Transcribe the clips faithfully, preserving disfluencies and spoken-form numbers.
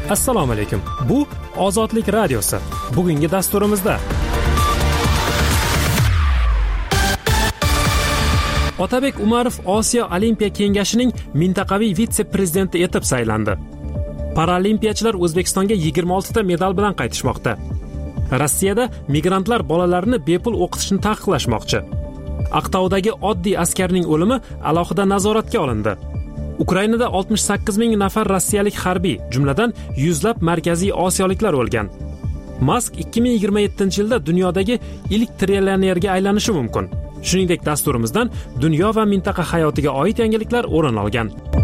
Assalomu alaykum. Bu Ozodlik radiosi. Bugungi dasturimizda Otabek Umarov Osiyo Olimpiya kengashining mintaqaviy vitse-prezidenti etib saylandi. Paralimpiyachilar O'zbekistonga yigirma olti ta medal bilan qaytishmoqda. Rossiyada migrantlar bolalarini bepul o'qitishni taqiqlashmoqchi. Aqtoudagi oddiy askarning o'limi alohida nazoratga olindi. Ukrainada oltmish sakkiz ming nafar rossiyalik harbiy, jumladan yuzlab markaziy osiyoliklar o'lgan. Musk ikki ming yigirma yettinchi yilda dunyodagi ilk trillionerga aylanishi mumkin. Shuningdek, dasturimizdan dunyo va mintaqa hayotiga oid yangiliklar o'rin olgan.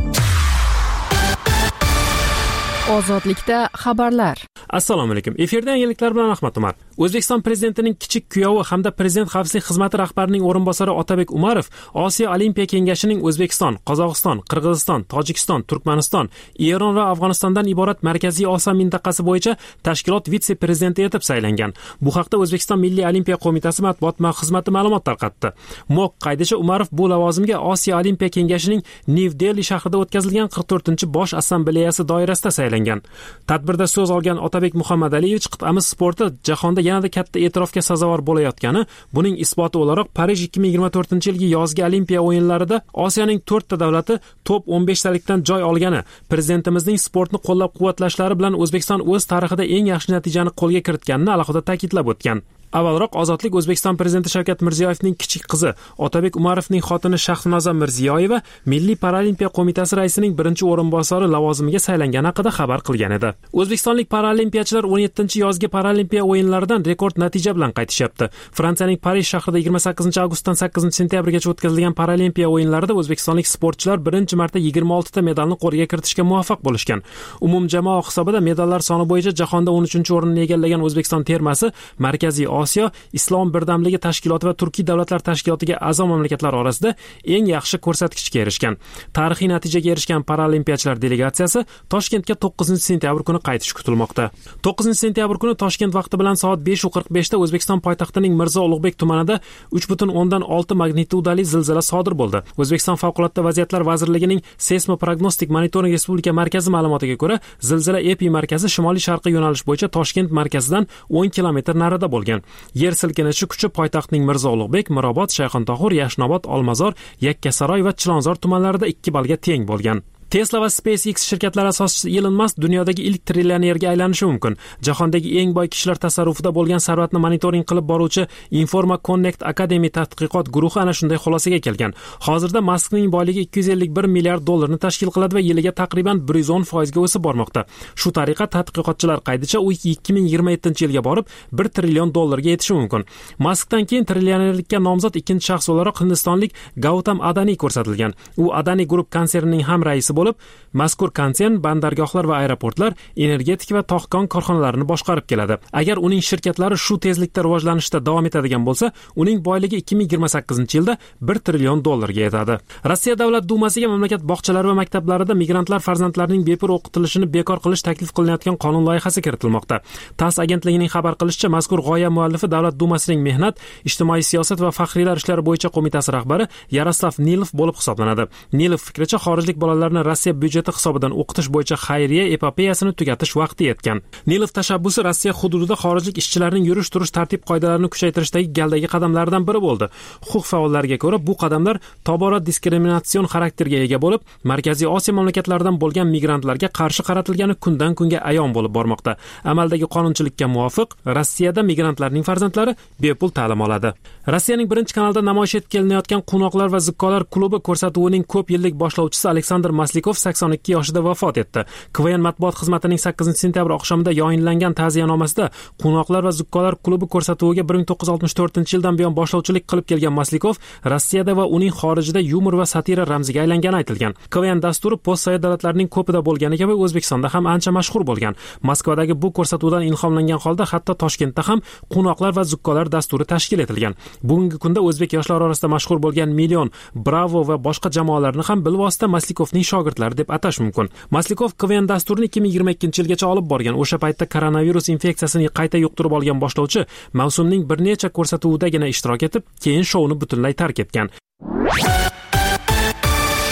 Ozodlikda xabarlar. Assalomu alaykum. Efirda yangiliklar bilan Ahmad Umar. O'zbekiston prezidentining kichik kuyovi hamda prezident xavfsizlik xizmati rahbarining o'rinbosari Otabek Umarov Osiyo Olimpiya kengashining O'zbekiston, Qozog'iston, Qirg'iziston, Tojikiston, Turkmaniston, Eron va Afg'onistondan iborat Markaziy Osiyo mintaqasi bo'yicha tashkilot vitse-prezidenti etib saylangan. Bu haqda O'zbekiston Milliy olimpiya qo'mitasi matbuot xizmati ma'lumot tarqatdi. MOQ qaydishicha, Umarov bu lavozimga Osiyo Olimpiya kengashining New Delhi shahrida o'tkazilgan qirq to'rtinchi bosh assambleyasi doirasida saylangan. Tadbirda so'z olgan Otabek Muhammadaliyevich qit'amiz sporti jahonda yanada katta e'tirofga sazovor bo'layotgani, buning isboti o'laroq Parij ikki ming yigirma to'rtinchi yilgi yozgi Olimpiya o'yinlarida Osiyoning to'rtta davlati top o'n besh talikdan joy olgani, prezidentimizning sportni qo'llab-quvvatlashlari bilan O'zbekiston o'z tarixida eng yaxshi natijani qo'lga kiritganini alohida ta'kidlab o'tgan. Avvalroq Ozodlik O'zbekiston prezidenti Shavkat Mirziyoyevning kichik qizi Otabek Umarovning xotini Shahnoza Mirziyoyeva Milliy paralimpiya qo'mitasi raisining birinchi o'rinbosari lavozimiga saylangani haqida xabar qilgan edi. O'zbekistonlik paralimpiyachilar o'n yettinchi yozgi paralimpiya o'yinlaridan rekord natija bilan qaytishyapti. Fransiyaning Parij shahrida yigirma sakkizinchi avgustdan sakkizinchi sentyabrgacha o'tkazilgan paralimpiya o'yinlarida o'zbekistonlik sportchilar birinchi marta yigirma olti ta medalni qo'lga kiritishga muvaffaq bo'lishgan. Umumjamoa hisobida medallar soni bo'yicha jahonda o'n uchinchi o'rinni egallagan O'zbekiston termasi Markaziy Osiyo Islom birdamligi tashkiloti va Turkiy davlatlar tashkilotiga a'zo mamlakatlar orasida eng yaxshi ko'rsatkichga erishgan. Tarixiy natijaga erishgan paralimpiyachilar delegatsiyasi Toshkentga to'qqizinchi sentyabr kuni qaytishi kutilmoqda. to'qqizinchi sentyabr kuni Toshkent vaqti bilan soat besh qirq besh da O'zbekiston poytaxtining Mirzo Ulug'bek tumanida uch butun o'ndan olti magnitudali zilzila sodir bo'ldi. O'zbekiston Favqulodda vaziyatlar vazirligining seysmoprognostik monitoring respublika markazi ma'lumotiga ko'ra, zilzila epi markazi shimoliy-sharqiy yo'nalish bo'yicha Toshkent markazidan o'n kilometr narida bo'lgan. Yer silkinishi kuchi poytaxtning Mirzo Ulug'bek, Mirobod, Shayxontohur, Yashnobod, Olmazor, Yakkasaroy va Chilonzor tumanlarida ikki balga teng bo'lgan. Tesla va SpaceX shirkatlari asoschisi Elon Musk dunyodagi ilk trillionerga aylanishi mumkin. Jahondagi eng boy kishilar tasarrufida bo'lgan sarvatni monitoring qilib boruvchi Informa Connect Academy tadqiqot guruhi ana shunday xulosaga kelgan. Hozirda Muskning boyligi ikki yuz ellik bir milliard dollarni tashkil qiladi va yiliga taqriban bir yuz o'n foiz ga o'sib bormoqda. Shu tariqa tadqiqotchilar qaydicha u ikki ming yigirma yettinchi yilga borib bir trillion dollarga yetishi mumkin. Muskdan keyin trillionerlikka nomzod ikkinchi shaxs o'laroq hindistonlik Gautam Adani ko'rsatilgan. U Adani Group konsernining ham raisi bo'lib, mazkur konsern bandargohlar va aeroportlar, energetik va tog'kon korxonalarini boshqarib keladi. Agar uning shirkatlari shu tezlikda rivojlanishda davom etadigan bo'lsa, uning boyligi ikki ming yigirma sakkizinchi yilda bir trillion dollarga yetadi. Rossiya Davlat dumasiga mamlakat bog'chalari va maktablarida migrantlar farzandlarining bepul o'qitilishini bekor qilish taklif qilinayotgan qonun loyihasi kiritilmoqda. TASS agentligining xabar qilishicha, mazkur g'oya muallifi Davlat dumasining mehnat, ijtimoiy siyosat va faxriylar ishlari bo'yicha qo'mitasi rahbari Yaroslav Nilov bo'lib hisoblanadi. Nilov fikricha, xorijlik bolalarni Rossiya byudjeti hisobidan o'qitish bo'yicha xayriya epopeyasini tugatish vaqti yetgan. Nilov tashabbusi Rossiya hududida xorijlik ishchilarning yurish-turish tartib qoidalarini kuchaytirishdagi galdagi qadamlardan biri bo'ldi. Huquq faollariga ko'ra, bu qadamlar tobora diskriminatsion xarakterga ega bo'lib, Markaziy Osiyo mamlakatlaridan bo'lgan migrantlarga qarshi qaratilgani kundan kunga ayon bo'lib bormoqda. Amaldagi qonunchilikka muvofiq, Rossiyada migrantlarning farzandlari bepul ta'lim oladi. Rossiyaning birinchi kanalda namoyish etilayotgan Quvnoqlar va zukkolar klubi ko'rsatuvining ko'p yillik boshlovchisi Aleksandr Maslikov sakson ikki yoshida vafot etdi. K V N matbuot xizmatining sakkizinchi sentyabr oqshomida yayinlangan ta'ziyanomasida Quvnoqlar va zukkolar klubi ko'rsatuviga bir ming to'qqiz yuz oltmish to'rtinchi yildan buyon boshlovchilik qilib kelgan Maslikov Rossiyada va uning xorijida yumor va satira ramziga aylangani aytilgan. K V N dasturi postsovet davlatlarining ko'pida bo'lgani kabi O'zbekistonda ham ancha mashhur bo'lgan. Moskvadagi bu ko'rsatuvdan ilhomlangan holda hatto Toshkentda ham Quvnoqlar va zukkolar dasturi tashkil etilgan. Bugungi kunda o'zbek yoshlari orasida mashhur bo'lgan Million, Bravo va boshqa jamoalarni ham bilvosita Maslikovning shogirdlari deb atash mumkin. Maslikov K V N dasturini ikki ming yigirma ikkinchi yilgacha olib borgan. O'sha paytda koronavirus infeksiyasini qayta yuqtirib olgan boshlovchi mavsumning bir necha ko'rsatuvudagina ishtirok etib, keyin shouni butunlay tark etgan.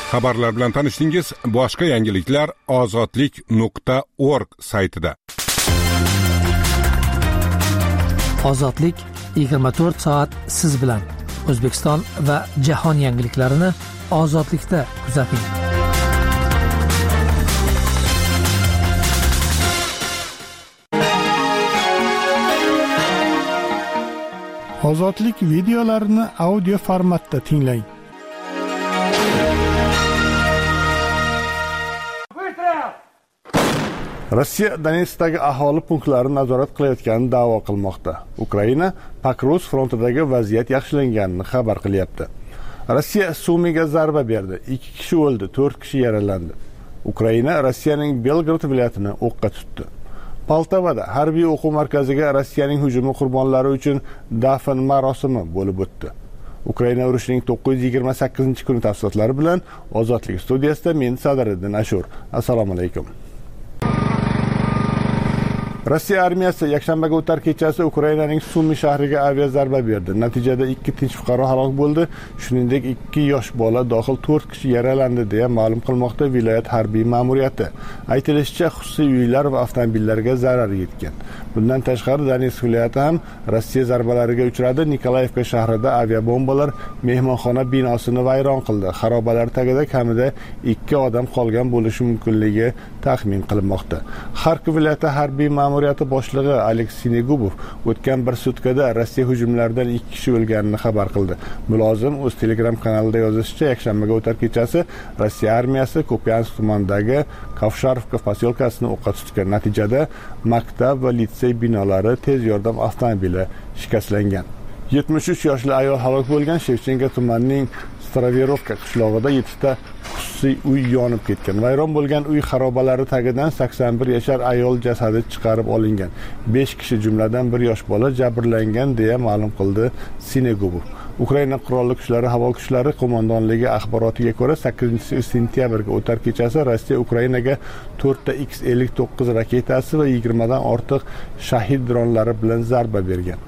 Xabarlar bilan tanishdingiz. Boshqa yangiliklar ozodlik nuqta org saytida. Ozodlik yigirma to'rt soat siz bilan. O'zbekiston va jahon yangiliklarini ozodlikda kuzating. Ozodlik videolarini audio formatda tinglang. Rossiya Donetskdagi aholi punktlarini nazorat qilayotganini da'vo qilmoqda. Ukraina Pakrovsk frontidagi vaziyat yaxshilanganini xabar qilyapti. Rossiya Sumiga zarba berdi. ikki kishi o'ldi, to'rt kishi yaralandi. Ukraina Rossiyaning Belgorod viloyatini o'qqa tutdi. Poltavada harbiy o'quv markaziga Rossiyaning hujumi qurbonlari uchun dafn marosimi bo'lib o'tdi. Ukraina urushining to'qqiz yuz yigirma sakkizinchi kuni tafsilotlari bilan Ozodlik studiyasida men Sadariddin Ashur. Assalomu alaykum. Rossiya armiyasi yakshanbaga o'tar kechasi Ukrainaning Sumi shahriga aviazarba berdi. Natijada ikki tinch fuqaro halok bo'ldi, shuningdek ikki yosh bola dohil to'rt kishi yaralandi deya ma'lum qilmoqda viloyat harbiy ma'muriyati. Aytilishicha, xususiy uylar va avtomobillarga zarar yetgan. Bundan tashqari Donetsk viloyati ham Rossiya zarbalariga uchradi. Nikolayevka shahrida aviabombalar mehmonxona binosini vayron qildi. Xarobalar tagida kamida ikki odam qolgan bo'lishi mumkinligi taxmin qilinmoqda. Xarkov viloyati harbiy ma'muriyati boshlig'i Aleksey Negubov o'tgan bir sutkada Rossiya hujumlaridan ikki kishi o'lganini xabar qildi. Mulozim o'z Telegram kanalida yozishicha, yakshanbaga o'tar kechasi Rossiya armiyasi Kupiansk tumanidagi Kovsharovka posyolkasini o'qqa tutgan. Natijada maktab va litsey binolari, tez yordam avtomobili shikastlangan. yetmish uch yoshli ayol halok bo'lgan. Shevchenko tumanining Staroverovka qishlog'ida yettita xususiy uy yonib ketgan. Vayron bo'lgan uy xarobalari tagidan sakson bir yashar ayol jasadi chiqarib olingan. besh kishi, jumladan bir yosh bola jabrlangan deya ma'lum qildi Sinegubov. Ukraina qurolli kuchlari havo kuchlari qo'mondonligi axborotiga ko'ra, sakkizinchi sentyabrga o'tar kechasi Rossiya Ukrainaga to'rtta X ellik to'qqiz raketasi va yigirmadan ortiq shahid dronlari bilan zarba bergan.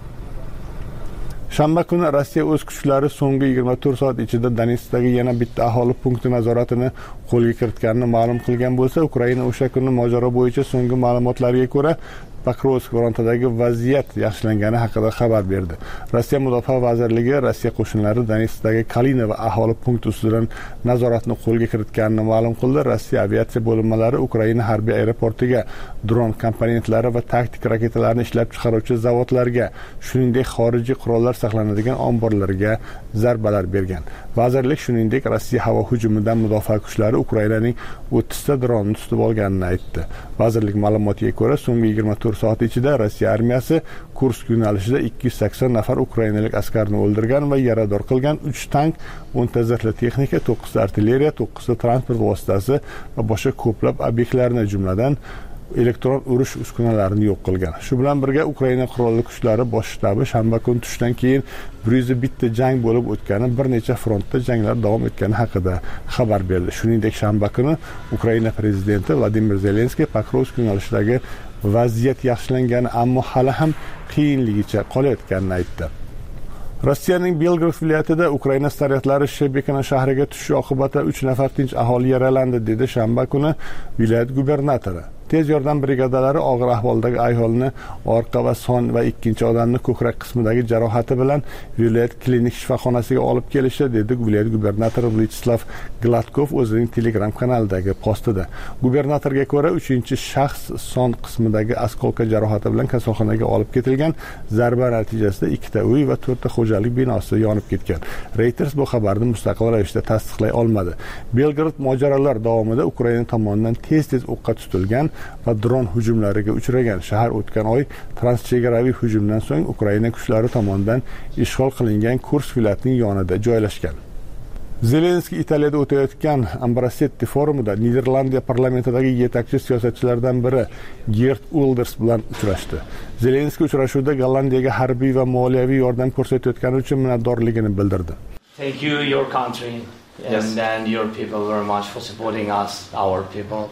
Shanba kuni Rossiya o'z kuchlari so'nggi yigirma to'rt soat ichida Donetskdagi yana bitta aholi punkti nazoratini qo'lga kiritganini ma'lum qilgan bo'lsa, Ukraina o'sha kuni mojaro bo'yicha so'nggi ma'lumotlarga ko'ra Pakrovsk frontidagi vaziyat yaxshilangani haqida xabar berdi. Rossiya Mudofaa vazirligi Rossiya qo'shinlari Donetskdagi Kalina va aholi punkti ustidan nazoratni qo'lga kiritganini ma'lum qildi. Rossiya aviatsiya bo'linmalari Ukraina harbiy aeroportiga, dron komponentlari va taktik raketalarni ishlab chiqaruvchi zavodlarga, shuningdek xorijiy qurollar saqlanadigan omborlarga zarbalar bergan. Vazirlik shuningdek Rossiya havo hujumidan mudofaa kuchlari Ukrainaning o'ttizta dronni tutib olganini aytdi. Vazirlik ma'lumotiga ko'ra, so'nggi yigirma to'rt soat ichida Rossiya armiyasi Kursk yo'nalishida ikki yuz sakson nafar ukrainalik askarni o'ldirgan va yarador qilgan. uch tank, o'nta zirhli texnika, to'qqizta artilleriya, to'qqizta transport vositasi va boshqa ko'plab obyektlarni, jumladan elektron urush uskunalarini yo'q qilgan. Shu bilan birga Ukraina qurolli kuchlari bosh shtabi shanba kuni tushdan keyin bir yuz bitta jang bo'lib o'tgani, bir necha frontda janglar davom etgani haqida xabar berdi. Shuningdek, shanba kuni Ukraina prezidenti Vladimir Zelenskiy Pakrovsk yo'nalishidagi vaziyat yaxshilangani, ammo hali ham qiyinligicha qolayotganini aytdi. Rossiyaning Belgorod viloyatida Ukraina saryatlari Shebekina shahriga tushishi oqibatida uch nafar tinch aholi yaralandi, dedi shanba kuni viloyat gubernatori. Tez yordam brigadalari og'ir ahvoldagi ayolni orqa va son va ikkinchi odamni ko'krak qismidagi jarohati bilan viloyat klinik shifoxonasiga olib kelishdi, dedi viloyat gubernatori Vyacheslav Gladkov o'zining Telegram kanalidagi postida. Gubernatorga ko'ra, uchinchi shaxs son qismidagi askolka jarohati bilan kasalxonaga olib ketilgan. Zarba natijasida ikkita uy va to'rtta xo'jalik binosi yonib ketgan. Reuters bu xabarni mustaqil ravishda tasdiqlay olmadi. Belgorod mojarolar davomida Ukraina tomonidan tez-tez o'qqa tutilgan va dron hujumlariga uchragan. Shahar o'tgan oy transchegaraviy hujumdan so'ng Ukraina kuchlari tomonidan ishg'ol qilingan Kursk viloyatining yonida joylashgan. Zelenskiy Italiyada o'tayotgan Ambrosetti forumida Niderlandiya parlamentidagi yetakchi siyosatchilardan biri Geert Wilders bilan uchrashdi. Zelenskiy uchrashuvda Gollandiyaga harbiy va moliyaviy yordam ko'rsatayotgani uchun minnatdorligini bildirdi. Thank you, your country. Yes. And then your people very much for supporting us, our people.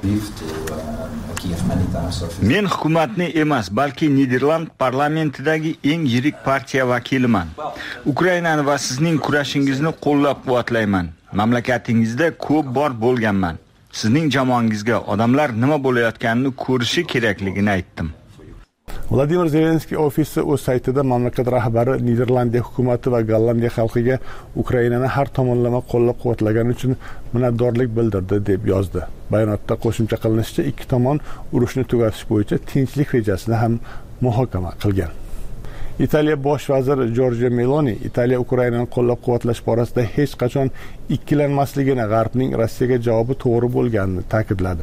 Men hukumatni emas, balki Niderland parlamentidagi eng yirik partiya vakiliman. Ukrainani va sizning kurashingizni qo'llab-quvvatlayman. Mamlakatingizda ko'p bor bo'lganman. Sizning jamoangizga odamlar nima bo'layotganini ko'rishi kerakligini aytdim. Vladimir Zelenskiy ofisi o'z saytida mamlakat rahbari Niderlandiya hukumati va Gollandiya xalqiga Ukrainani har tomonlama qo'llab-quvvatlagani uchun minnatdorlik bildirdi deb yozdi. Bayonotda qo'shimcha qilinishicha, ikki tomon urushni tugatish bo'yicha tinchlik rejasini ham muhokama qilgan. Italiya bosh vaziri Giorgia Meloni Italiya Ukrainani qo'llab-quvvatlash borasida hech qachon ikkilanmasligini, G'arbning Rossiyaga javobi to'g'ri bo'lganini ta'kidladi.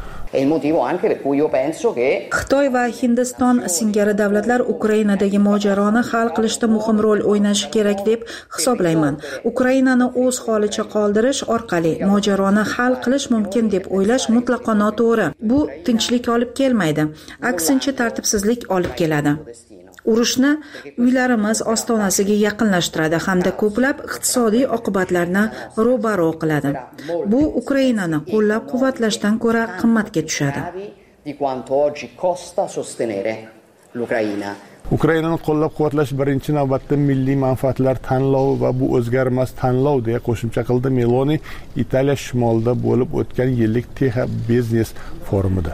Xitoy va Hindiston singari davlatlar Ukrainadagi mojaroni hal qilishda muhim rol o'ynashi kerak deb hisoblayman. Ukrainani o'z holicha qoldirish orqali mojaroni hal qilish mumkin deb o'ylash mutlaqo noto'g'ri. Bu tinchlik olib kelmaydi, aksincha tartibsizlik olib keladi. Urushni uylarimiz ostonasiga yaqinlashtiradi hamda ko'plab iqtisodiy oqibatlarni ro'baro qiladi. Bu Ukrainani qo'llab-quvvatlashdan ko'ra qimmatga tushadi. Ukrainani qo'llab-quvvatlash birinchi navbatda milliy manfaatlar tanlovi va bu o'zgarmas tanlov deya qo'shimcha qildi Meloni Italiya shimolida bo'lib o'tgan yillik Teha biznes forumida.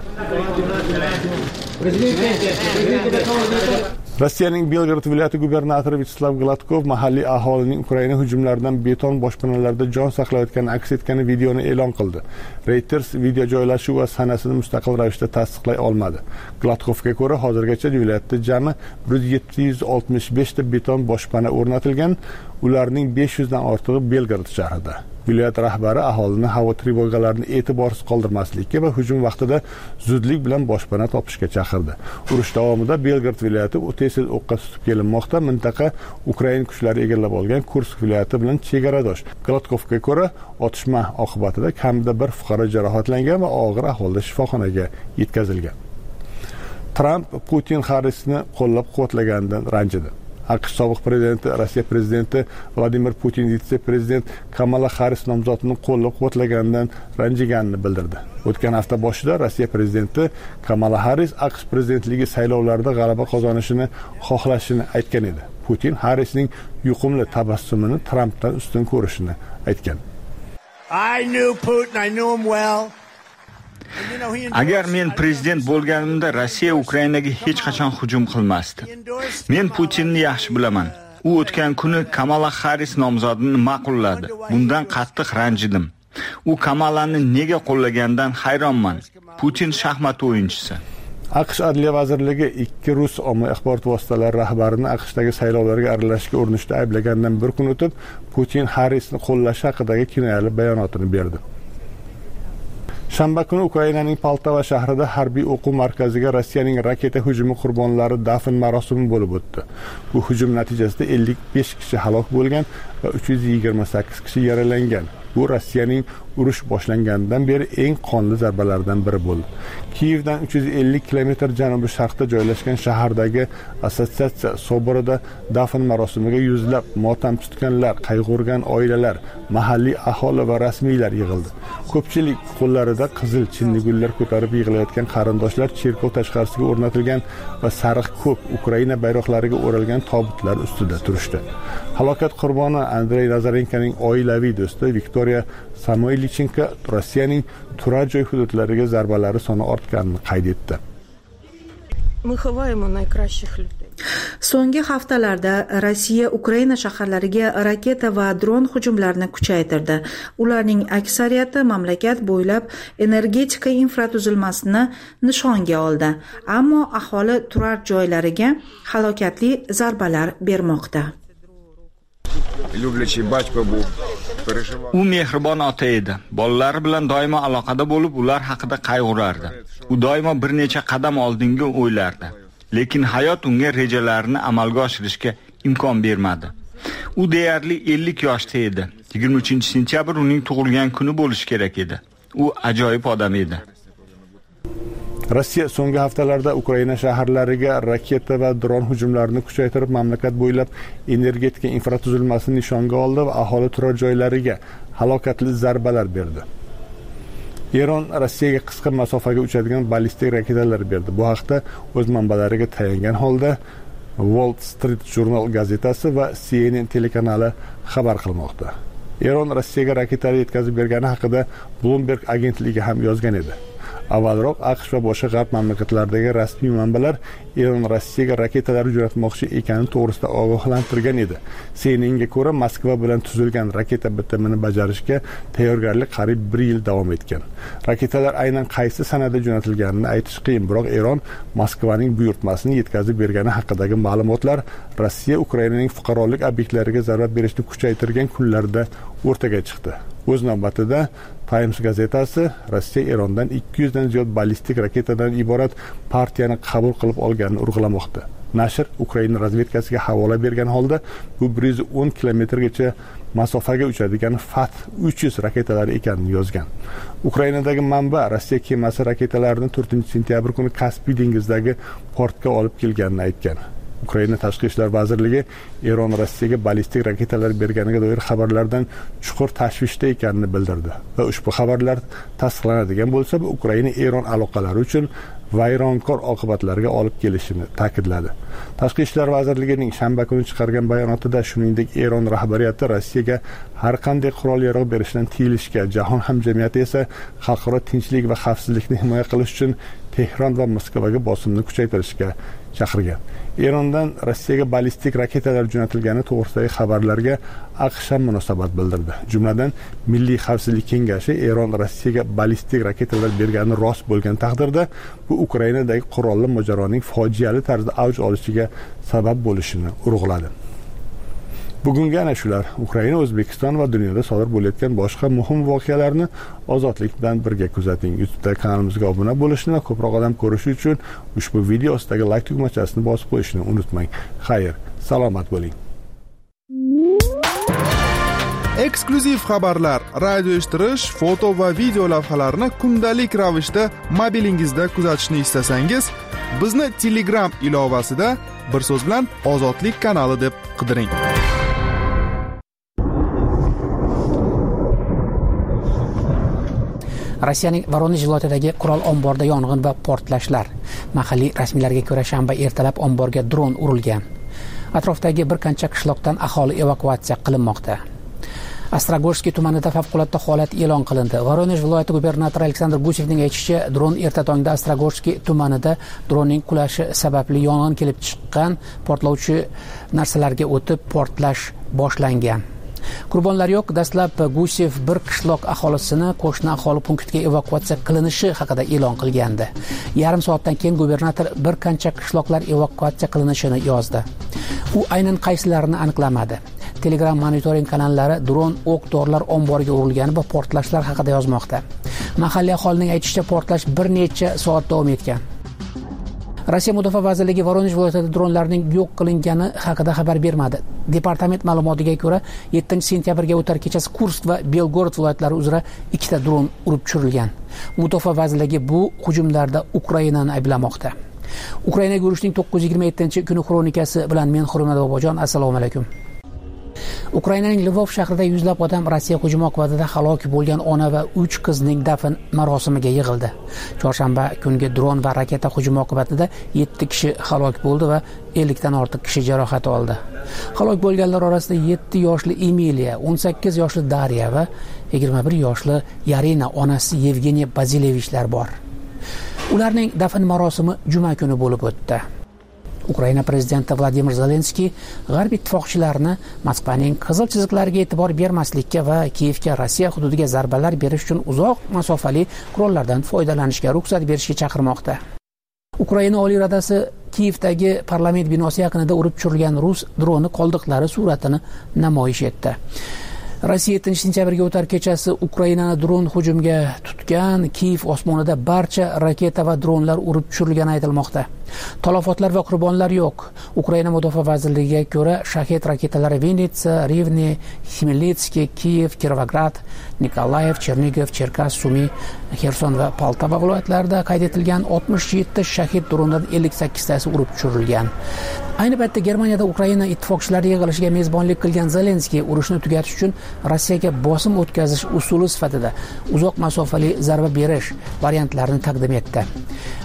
Rossiyaning Belgorod viloyati gubernatori Vyacheslav Gladkov mahalliy aholining Ukraina hujumlaridan beton boshpanalarda jon saqlayotganini aks etgan videoni e'lon qildi. Reuters video joylashuv va sanasini mustaqil ravishda tasdiqlay olmadi. Gladkovga ko'ra, hozirgacha viloyatda jami bir ming yetti yuz oltmish besh ta beton boshpana o'rnatilgan, ularning besh yuz dan ortig'i Belgorod shahrida. Viloyat rahbari aholini havo trevogalarini e'tiborsiz qoldirmaslikka va hujum vaqtida zudlik bilan boshpana topishga chaqirdi. Urush davomida Belgorod viloyati tez o'qqa tutib kelinmoqda. Mintaqa Ukraina kuchlari egallab olgan Kursk viloyati bilan chegaradosh. Gladkovga ko'ra, otishma oqibatida kamida bir fuqaro jarohatlangan va og'ir ahvolda shifoxonaga yetkazilgan. Tramp Putin Harrisni qo'llab-quvvatlaganidan ranjidi. AQSh sobiq prezidenti, Rossiya prezidenti Vladimir Putin vitse-prezident Kamala Harris nomzodini qo'llab-quvvatlaganidan ranjiganini bildirdi. O'tgan hafta boshida Rossiya prezidenti Kamala Harris AQSh prezidentligi saylovlarida g'alaba qozonishini xohlashini aytgan edi. Putin Harrisning yuqumli tabassumini Trampdan ustun ko'rishini aytgan. I knew Putin, I knew him well. Agar men prezident bo'lganimda Rossiya Ukrainaga hech qachon hujum qilmasdi. Men Putinni yaxshi bilaman. U o'tgan kuni Kamala Harris nomzodini ma'qulladi. Bundan qattiq ranjidim. U Kamalani nega qo'llaganidan hayronman. Putin shaxmat o'yinchisi. AQSh Adliya vazirligi ikki rus ommaviy axborot vositalari rahbarini AQShdagi saylovlarga aralashishga urinishda ayblagandan bir kun o'tib, Putin Harrisni qo'llash haqidagi kinoyali bayonotini berdi. Shanba kuni Ukrainaning Poltava shahrida harbiy o'quv markaziga Rossiyaning raketa hujumi qurbonlari dafn marosimi bo'lib o'tdi. Bu hujum natijasida ellik besh kishi halok bo'lgan va uch yuz yigirma sakkiz kishi yaralangan. Bu Rossiyaning urush boshlanganidan beri eng qonli zarbalardan biri bo'ldi. Kiyevdan uch yuz ellik kilometr janubiy sharqda joylashgan shahardagi assotsiatsiya soborida dafn marosimiga yuzlab motam tutganlar, qayg'urgan oilalar, mahalliy aholi va rasmiylar yig'ildi. Ko'pchilik qo'llarida qizil chinni gullar ko'tarib yig'layotgan qarindoshlar cherkov tashqarisiga o'rnatilgan va sariq ko'k Ukraina bayroqlariga o'ralgan tobutlar ustida turishdi. Halokat qurboni Andrey Nazarenkoning oilaviy do'sti Viktoriya Samoylichenko Rossiyaning turar joy hududlariga zarbalari soni ortganini qayd etdi. So'nggi haftalarda Rossiya Ukraina shaharlariga raketa va dron hujumlarini kuchaytirdi. Ularning aksariyati mamlakat bo'ylab energetika infratuzilmasini nishonga oldi, ammo aholi turar joylariga halokatli zarbalar bermoqda. U mehribon ota edi. Bolalari bilan doimo aloqada bo'lib, ular haqida qayg'urardi. U doimo bir necha qadam oldinga o'ylardi. Lekin hayot unga rejalarini amalga oshirishga imkon bermadi. U deyarli ellik yoshda edi. yigirma uchinchi sentyabr uning tug'ilgan kuni bo'lishi kerak edi. U ajoyib odam edi. Rossiya so'nggi haftalarda Ukraina shaharlariga raketa va dron hujumlarini kuchaytirib, mamlakat bo'ylab energetika infratuzilmasini nishonga oldi va aholi turar joylariga halokatli zarbalar berdi. Eron Rossiyaga qisqa masofaga uchadigan ballistik raketalar berdi. Bu haqda o'z manbalariga tayangan holda Wall Street Journal gazetasi va C N N telekanali xabar qilmoqda. Eron Rossiyaga raketalar yetkazib bergani haqida Bloomberg agentligi ham yozgan edi. Avvalroq AQSh va boshqa g'arb mamlakatlaridagi rasmiy manbalar Eron Rossiyaga raketalar jo'natmoqchi ekani to'g'risida ogohlantirgan edi. C N N ga ko'ra, Moskva bilan tuzilgan raketa bitimini bajarishga tayyorgarlik qariyb bir yil davom etgan. Raketalar aynan qaysi sanada jo'natilganini aytish qiyin, biroq Eron Moskvaning buyurtmasini yetkazib bergani haqidagi ma'lumotlar Rossiya Ukrainaning fuqarolik obyektlariga zarba berishni kuchaytirgan kunlarda o'rtaga chiqdi. O'z navbatida Times gazetasi Rossiya Erondan ikki yuz dan ziyod ballistik raketadan iborat partiyani qabul qilib olganini urg'ulamoqda. Nashr Ukraina razvedkasiga havola bergan holda bu bir yuz o'n kilometrgacha masofaga uchadigan Fat uch yuz raketalari ekanini yozgan. Ukrainadagi manba Rossiya kemasi raketalarni to'rtinchi sentyabr kuni Kaspiy dengizidagi portga olib kelganini aytgan. Ukraina Tashqi ishlar vazirligi Eron Rossiyaga ballistik raketalar berganiga doir xabarlardan chuqur tashvishda ekanini bildirdi va ushbu xabarlar tasdiqlanadigan bo'lsa, bu Ukraina Eron aloqalari uchun vayronkor oqibatlarga olib kelishini ta'kidladi. Tashqi ishlar vazirligining shanba kuni chiqargan bayonotida shuningdek Eron rahbariyati Rossiyaga har qanday qurol-yarog' berishdan tiyilishga, jahon hamjamiyati esa xalqaro tinchlik va xavfsizlikni himoya qilish uchun Tehron va Moskvaga bosimni kuchaytirishga chaqirgan. Erondan Rossiyaga ballistik raketalar jo'natilgani to'g'risidagi xabarlarga AQSh ham munosabat bildirdi. Jumladan, Milliy xavfsizlik kengashi Eron Rossiyaga ballistik raketalar bergani rost bo'lgan taqdirda, bu Ukrainadagi qurolli mojaroning fojiali tarzda avj olishiga sabab bo'lishini urg'uladi. Bugungi ana shular. Ukraina, O'zbekiston va dunyoda sodir bo'layotgan boshqa muhim voqealarni Ozodlik bilan birga kuzating. YouTube kanalimizga obuna bo'lishni va ko'proq odam ko'rishi uchun ushbu video ostidagi like tugmachasini bosib qo'yishni unutmang. Xayr, salomat bo'ling. Eksklyuziv xabarlar, radio eshittirish, foto va video lavhalarni kundalik ravishda mobilingizda kuzatishni istasangiz, bizni Telegram ilovasida bir so'z bilan Ozodlik kanali deb qidiring. Rossiyaning Voronezh viloyatidagi qurol omborida yong'in va portlashlar. Mahalliy rasmiylarga ko'ra, shanba ertalab omborga dron urilgan. Atrofdagi bir qancha qishloqdan aholi evakuatsiya qilinmoqda. Astrogorskiy tumanida favqulodda holat e'lon qilindi. Voronezh viloyati gubernatori Aleksandr Gusevning aytishicha, dron erta tongda Astrogorskiy tumanida dronning qulashi sababli yong'in kelib chiqqan, portlovchi narsalarga o'tib portlash boshlangan. Qurbonlar yo'q. Dastlab Gusev bir qishloq aholisini qo'shni aholi punktiga evakuatsiya qilinishi haqida e'lon qilgandi. Yarim soatdan keyin gubernator bir qancha qishloqlar evakuatsiya qilinishini yozdi. U aynan qaysilarini aniqlamadi. Telegram monitoring kanallari dron o'q-dorilar omboriga urilgani va portlashlar haqida yozmoqda. Mahalliy aholining aytishicha, portlash bir necha soat davom etgan. Rossiya Mudofaa vazirligi Voronezh viloyatida dronlarning yo'q qilingani haqida xabar bermadi. Departament ma'lumotiga ko'ra, yettinchi sentyabrga o'tar kechasi Kursk va Belgorod viloyatlari uzra ikkita dron urib tushirilgan. Mudofaa vazirligi bu hujumlarda Ukrainani ayblamoqda. Ukrainaga urushning to'qqiz yuz yigirma yettinchi kuni xronikasi bilan men Hurmat Bobojon, assalomu alaykum. Ukrainaning Lvov shahrida yuzlab odam Rossiya hujumi oqibatida halok bo'lgan ona va uch qizning dafn marosimiga yig'ildi. Chorshanba kungi dron va raketa hujumi oqibatida yetti kishi halok bo'ldi va ellik dan ortiq kishi jarohat oldi. Halok bo'lganlar orasida yetti yoshli Emiliya, o'n sakkiz yoshli Darya va yigirma bir yoshli Yarina onasi Yevgeniy Bazilevichlar bor. Ularning dafn marosimi juma kuni bo'lib o'tdi. Ukraina prezidenti Vladimir Zelenskiy G'arb ittifoqchilarini Moskvaning qizil chiziqlariga e'tibor bermaslikka va Kiyevga Rossiya hududiga zarbalar berish uchun uzoq masofali qurollardan foydalanishga ruxsat berishga chaqirmoqda. Ukraina Oliy Radasi Kiyevdagi parlament binosi yaqinida urib tushirilgan rus droni qoldiqlari suratini namoyish etdi. Rossiya yettinchi sentyabrga o'tar kechasi Ukrainani dron hujumga tutgan. Kiyev osmonida barcha raketa va dronlar urib tushirilgani aytilmoqda. Talafotlar va qurbonlar yo'q. Ukraina Mudofaa vazirligiga ko'ra, shahed raketalari Vinitsa, Rivne, Xmelnitskiy, Kiyev, Kirovograd, Nikolayev, Chernigov, Cherkas, Sumi, Xerson va Poltava viloyatlarida qayd etilgan oltmish yetti shahid dronlardan ellik sakkiztasi urib tushirilgan. Ayni paytda Germaniyada Ukraina ittifoqchilari yig'ilishiga mezbonlik qilgan Zelenskiy urushni tugatish uchun Rossiyaga bosim o'tkazish usuli sifatida uzoq masofali zarba berish variantlarini taqdim etdi.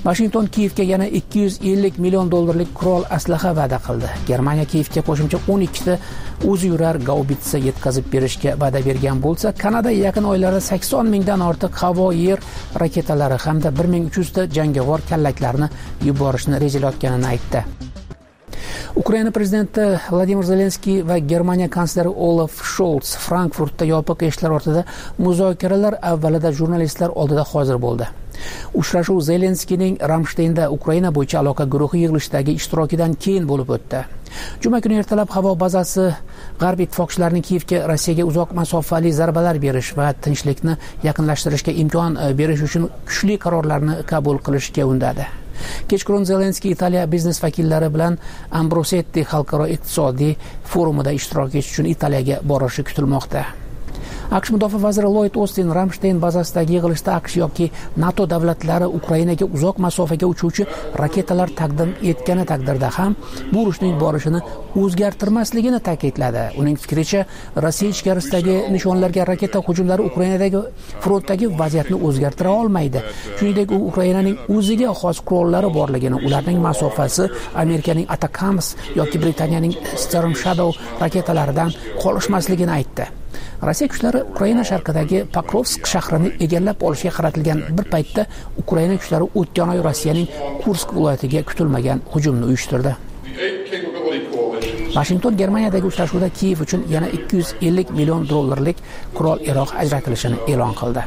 Washington Kiyevga yana ikki yuz ellik million dollarlik qurol aslaha va'da qildi. Germaniya Kiyevga qo'shimcha o'n ikkita o'zi yurar gaubitsa yetkazib berishga va'da bergan bo'lsa, Kanada yaqin oylarda sakson mingdan ortiq havo-yer raketalari hamda bir ming uch yuz ta jangovar kallaklarni yuborishni rejalayotganini aytdi. Ukraina prezidenti Vladimir Zelenskiy va Germaniya kansleri Olaf Scholz Frankfurtda yopiq eshiklar ortida muzokaralar avvalida jurnalistlar oldida hozir bo'ldi. Uchrashuv Zelenskiyning Ramsteynda Ukraina bo'yicha aloqa guruhi yig'ilishidagi ishtirokidan keyin bo'lib o'tdi. Juma kuni ertalab havo bazasi G'arb ittifoqchilarining Kiyevga Rossiyaga uzoq masofali zarbalar berish va tinchlikni yaqinlashtirishga imkon berish uchun kuchli qarorlarni qabul qilishga undadi. Kechqurun Zelenskiy Italiya biznes vakillari bilan Ambrosetti xalqaro iqtisodiy forumida ishtirok etish uchun Italiyaga borishi kutilmoqda. AQSh mudofaa vaziri Lloyd Austin Ramsteyn bazasidagi yig'ilishda AQSh yoki NATO davlatlari Ukrainaga uzoq masofaga uchuvchi raketalar taqdim etgani taqdirda ham bu urushning borishini o'zgartirmasligini ta'kidladi. Uning fikricha, Rossiya ichkarisidagi nishonlarga raketa hujumlari Ukrainadagi frontdagi vaziyatni o'zgartira olmaydi. Shuningdek, u Ukrainaning o'ziga xos qurollari borligini, ularning masofasi Amerikaning Atacams yoki Britaniyaning Storm Shadow raketalaridan qolishmasligini aytdi. Rossiya kuchlari Ukraina sharqidagi Pokrovsk shahrini egallab olishga qaratilgan bir paytda Ukraina kuchlari o'tgan oy Rossiyaning Kursk viloyatiga kutilmagan hujumni uyushtirdi. Washington Germaniyadagi uchrashuvda Kiyev uchun yana ikki yuz ellik million dollarlik qurol-yarog' ajratilishini e'lon qildi.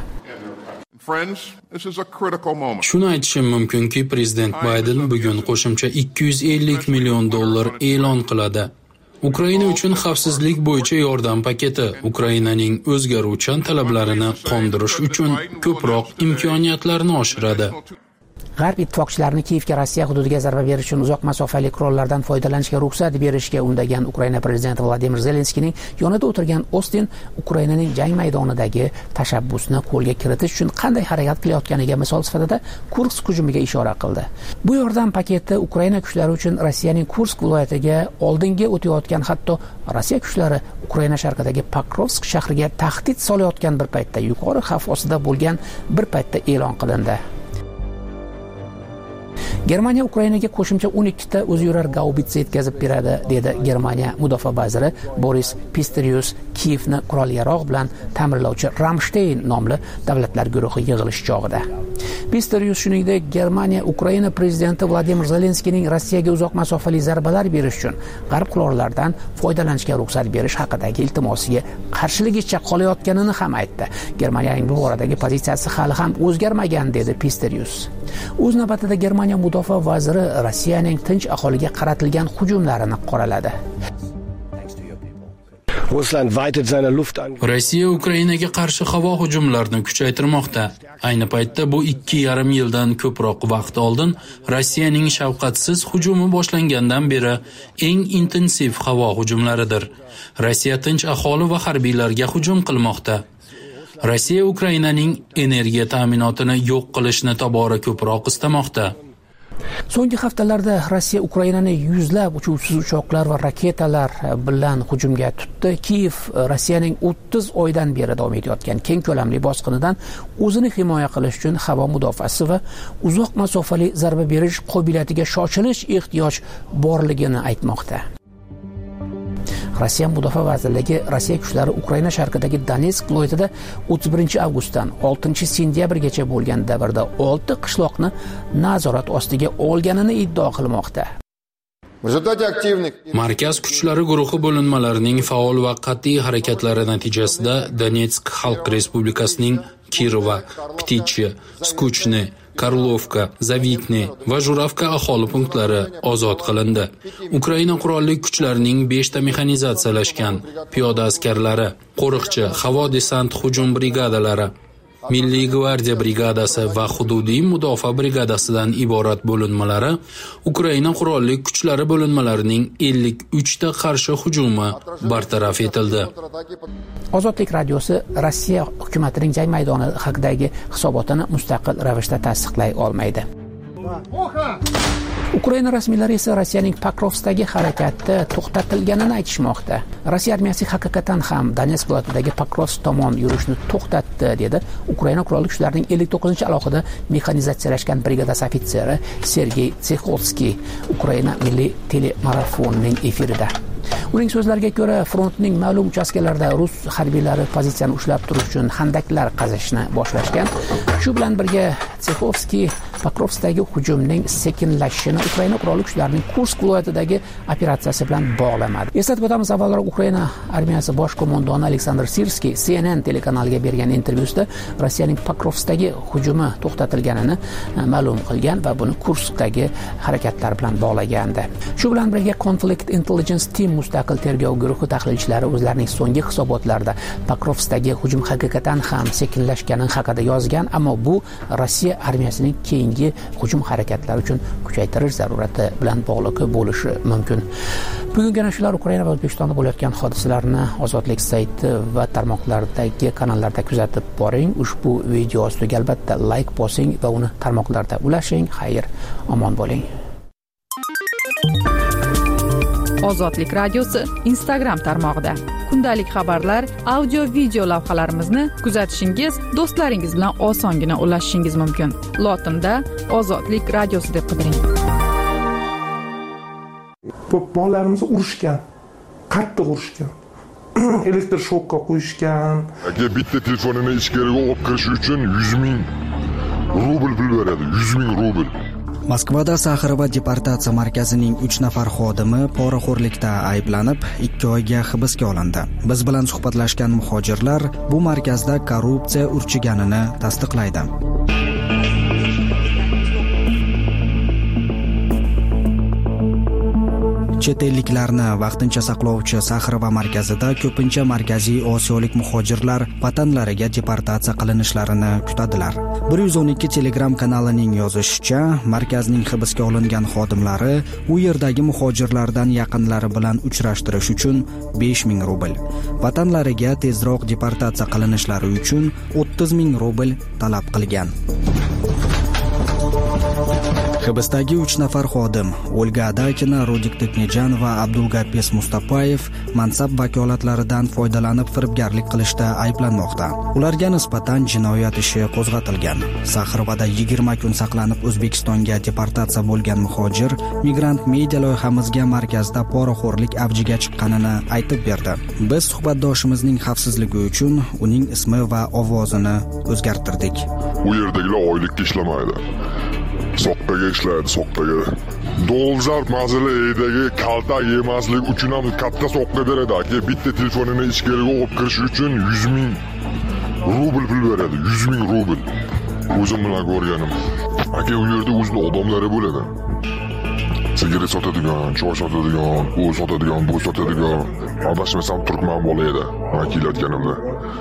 Shuni aytishim mumkinki, prezident Bayden bugun qo'shimcha ikki yuz ellik million dollar e'lon qiladi. Ukraina uchun xavfsizlik bo'yicha yordam paketi Ukrainaning o'zgaruvchan talablarini qondirish uchun ko'proq imkoniyatlarni oshiradi. G'arb ittifoqchilarini Kiyevga Rossiya hududiga zarba berish uchun uzoq masofali qurollardan foydalanishga ruxsat berishga undagan Ukraina prezidenti Vladimir Zelenskiyning yonida o'tirgan Austin Ukrainaning jang maydonidagi tashabbusni qo'lga kiritish uchun qanday harakat qilayotganiga misol sifatida Kursk hujumiga ishora qildi. Bu yordam paketi Ukraina kuchlari uchun Rossiyaning Kursk viloyatiga oldinga o'tayotgan, hatto Rossiya kuchlari Ukraina sharqidagi Pokrovsk shahriga tahdid solayotgan bir paytda yuqori xavf ostida bo'lgan bir paytda e'lon qilindi. Germaniya Ukrainaga qo'shimcha o'n ikkita o'zi yurar gaubitsa yetkazib beradi, dedi Germaniya mudofaa vaziri Boris Pistorius Kiyevni qurol-yarog' bilan ta'minlovchi Ramsteyn nomli davlatlar guruhi yig'ilish chog'ida. Pistorius shuningdek Germaniya Ukraina prezidenti Vladimir Zelenskiyning Rossiyaga uzoq masofali zarbalar berish uchun g'arb qurollaridan foydalanishga ruxsat berish haqidagi iltimosiga qarshiligicha qolayotganini ham aytdi. Germaniyaning bu boradagi pozitsiyasi hali ham o'zgarmagan, dedi Pistorius. O'z navbatida Germaniya mudofaa vaziri Rossiyaning tinch aholiga qaratilgan hujumlarini qoraladi. Rossiya Ukrainaga qarshi havo hujumlarini kuchaytirmoqda. Ayni paytda bu ikki yarim yildan ko'proq vaqt oldin Rossiyaning shafqatsiz hujumi boshlangandan beri eng intensiv havo hujumlaridir. Rossiya tinch aholi va harbiylarga hujum qilmoqda. Rossiya Ukrainaning energiya ta'minotini yo'q qilishni tobora ko'proq istamoqda. So'nggi haftalarda Rossiya Ukrainani yuzlab uchuvchisiz uchoqlar va raketalar bilan hujumga tutdi. Kiyev Rossiyaning o'ttiz oydan beri davom etayotgan keng ko'lamli bosqinidan o'zini himoya qilish uchun havo mudofaasi va uzoq masofali zarba berish qobiliyatiga shoshilinch ehtiyoj borligini aytmoqda. Rossiya mudofaa vazirligi Rossiya kuchlari Ukraina sharqidagi Donetsk viloyatida o'ttiz birinchi avgustdan oltinchi sentyabrgacha bo'lgan davrda olti qishloqni nazorat ostiga olganini iddao qilmoqda. Markaz kuchlari guruhi bo'linmalarining faol va qat'iy harakatlari natijasida Donetsk Xalq Respublikasining Kirova, Ptichi, Skuchny, Karlovka, Zavitne va Juravka aholi punktlari ozod qilindi. Ukraina qurolli kuchlarining besh ta mexanizatsiyalashgan piyoda askarlari, qo'riqchi, havo desant hujum brigadalari, Milliy gvardiya brigadasi va hududiy mudofaa brigadasidan iborat bo'linmalari Ukraina qurolli kuchlari bo'linmalarining ellik uch ta qarshi hujumi bartaraf etildi. Ozodlik radiosi Rossiya hukumatining jang maydoni haqidagi hisobotini mustaqil ravishda tasdiqlay olmaydi. Ukraina rasmiylari esa Rossiyaning Pokrovskdagi harakati to'xtatilganini aytishmoqda. Rossiya armiyasi haqiqatan ham Donetsk viloyatidagi Pokrovsk tomon yurishni to'xtatdi, dedi Ukraina qurolli kuchlarining ellik to'qqizinchi alohida mexanizatsiyalashgan brigadasi ofitseri Sergey Tsekhovskiy Ukraina milliy telemarafonining efirida. Uning so'zlariga ko'ra, frontning ma'lum uchastkalarida rus harbiylari pozitsiyani ushlab turish uchun handaklar qazishni boshlashgan. Shu bilan birga Tsekhovskiy Pokrovskdagi hujumning sekinlashishini Ukraina qurolli kuchlarining Kursk viloyatidagi operatsiyasi bilan bog'lamadi. Eslatib o'tamiz, avvalroq Ukraina armiyasi bosh qo'mondoni Aleksandr Sirskiy C N N telekanaliga bergan intervyusida Rossiyaning Pokrovskdagi hujumi to'xtatilganini ma'lum qilgan va buni Kurskdagi harakatlar bilan bog'lagandi. Shu bilan birga Conflict Intelligence Team mustaqil tergov guruhi tahlilchilari o'zlarining so'nggi hisobotlarida Pokrovskdagi hujum haqiqatan ham sekinlashgani haqida yozgan, ammo bu Rossiya armiyasining keyingi hujum harakatlari uchun kuchaytirish zarurati bilan bog'liq bo'lishi mumkin. Bugungi shular Ukraina va O'zbekistonda bo'layotgan hodisalarni Ozodlik sayti va tarmoqlardagi kanallarda kuzatib boring. Ushbu video ostiga albatta like bosing va uni tarmoqlarda ulashing. Xayr, omon bo'ling. Ozodlik radiosi Instagram tarmog'ida kundalik xabarlar, audio video lavhalarimizni kuzatishingiz, do'stlaringiz bilan osongina ulashishingiz mumkin. Lotinda Ozodlik radiosi deb qidiring. Bolalarimizni urishgan, qattiq urishgan. Elektr shokka qo'yishgan. Aka bitta telefonini ichkariga olib kirish uchun yuz ming rubl pul beradi. yuz ming rubl. Moskvada Saxarova deportatsiya markazining uch nafar xodimi poraxo'rlikda ayblanib, ikki oyga hibsga olindi. Biz bilan suhbatlashgan muhojirlar bu markazda korrupsiya urchiganini tasdiqlaydi. Chet elliklarni vaqtincha saqlovchi Saxarova markazida ko'pincha markaziy osiyolik muhojirlar vatanlariga deportatsiya qilinishlarini kutadilar. bir yuz o'n ikki Telegram kanalining yozishicha, markazning hibsga olingan xodimlari u yerdagi muhojirlardan yaqinlari bilan uchrashtirish uchun besh ming rubl, vatanlariga tezroq deportatsiya qilinishlari uchun o'ttiz ming rubl talab qilgan. Hibsdagi uch nafar xodim Olga Adakina, Rodik Teknejan va Abdulgapes Mustapayev mansab vakolatlaridan foydalanib firibgarlik qilishda ayblanmoqda. Ularga nisbatan jinoyat ishi qo'zg'atilgan. Saxarovada yigirma kun saqlanib O'zbekistonga deportatsiya bo'lgan muhojir Migrant Media loyihamizga markazda poraxo'rlik avjiga chiqqanini aytib berdi. Biz suhbatdoshimizning xavfsizligi uchun uning ismi va ovozini o'zgartirdik. U yerdagilar oylikka ishlamaydi. Soqtaga ishlaydi, soqtaga. Dolzarb masala edagi kaltak yemaslik uchun ham katta soqqa beradi. Aka bitta telefonini ichkariga olib kirish uchun yuz ming rubl pul beradi. yuz ming rubl. O'zim bilan ko'rganim. Aka u yerda o'zining odamlari bo'ladi. Sigaret sotadigan, choy sotadigan, u sotadigan, bu sotadigan. Adashmasam turkman bola edi. Men kelayotganimda.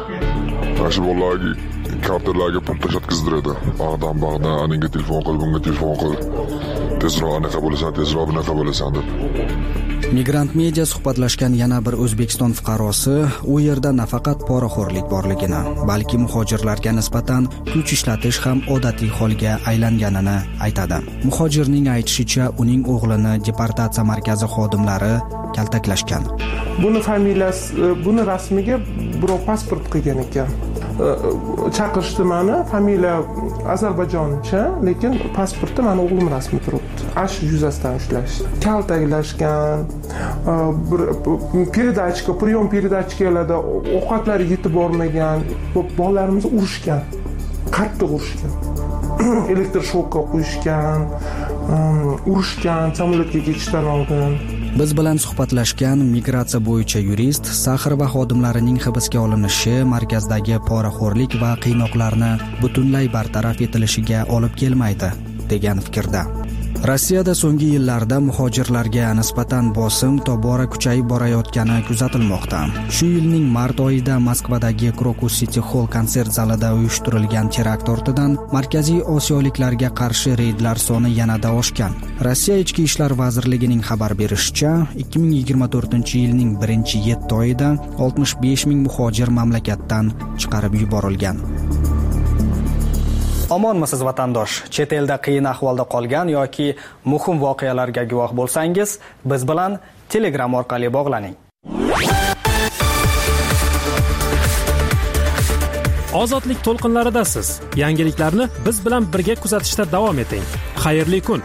Mana bolalarga kartalarga pul tashatkizdiradi. Bag'dan bag'dan aningga telefon qil, bunga telefon qil. Tezroq anaqa bo'lasan, tezroq bunaqa bo'lasan deb. Migrant Media suhbatlashgan yana bir O'zbekiston fuqarosi u yerda nafaqat poraxo'rlik borligini, balki muhojirlarga nisbatan kuch ishlatish ham odatiy holga aylanganini aytadi. Muhojirning aytishicha, uning o'g'lini deportatsiya markazi xodimlari kaltaklashgan. Buni familiyasi, buni rasmiga birov pasport qilgan ekan. Chaqirishdi meni, familiya Ozarbayjoncha, lekin pasportda meni o'g'lim rasmi turibdi. Ash yuzasidan ushlashdi. Kaltaklashgan, bir передачка, priyom передачkalarda ovqatlari yetib bormagan, bolalarimizni urishgan, qattiq urishgan. Elektr shokka qo'yishgan, urishgan, samolyotga ketishdan oldin. Biz bilan suhbatlashgan migratsiya bo'yicha yurist Saxarova xodimlarining hibsga olinishi markazdagi poraxo'rlik va qiynoqlarni butunlay bartaraf etilishiga olib kelmaydi degan fikrda. Rossiyada so'nggi yillarda muhojirlarga nisbatan bosim tobora kuchayib borayotgani kuzatilmoqda. Shu yilning mart oyida Moskvadagi Krokus City Hall konsert zalida uyushtirilgan terakt ortidan markaziy osiyoliklarga qarshi reydlar soni yanada oshgan. Rossiya Ichki ishlar vazirligining xabar berishicha, ikki ming yigirma to'rtinchi yilning birinchi yetti oyida oltmish besh ming muhojir mamlakatdan chiqarib yuborilgan. Omonmisiz vatandosh? Chet elda qiyin ahvolda qolgan yoki muhim voqealarga guvoh bo'lsangiz, biz bilan Telegram orqali bog'laning. Ozodlik to'lqinlaridasiz. Yangiliklarni biz bilan birga kuzatishda davom eting. Xayrli kun.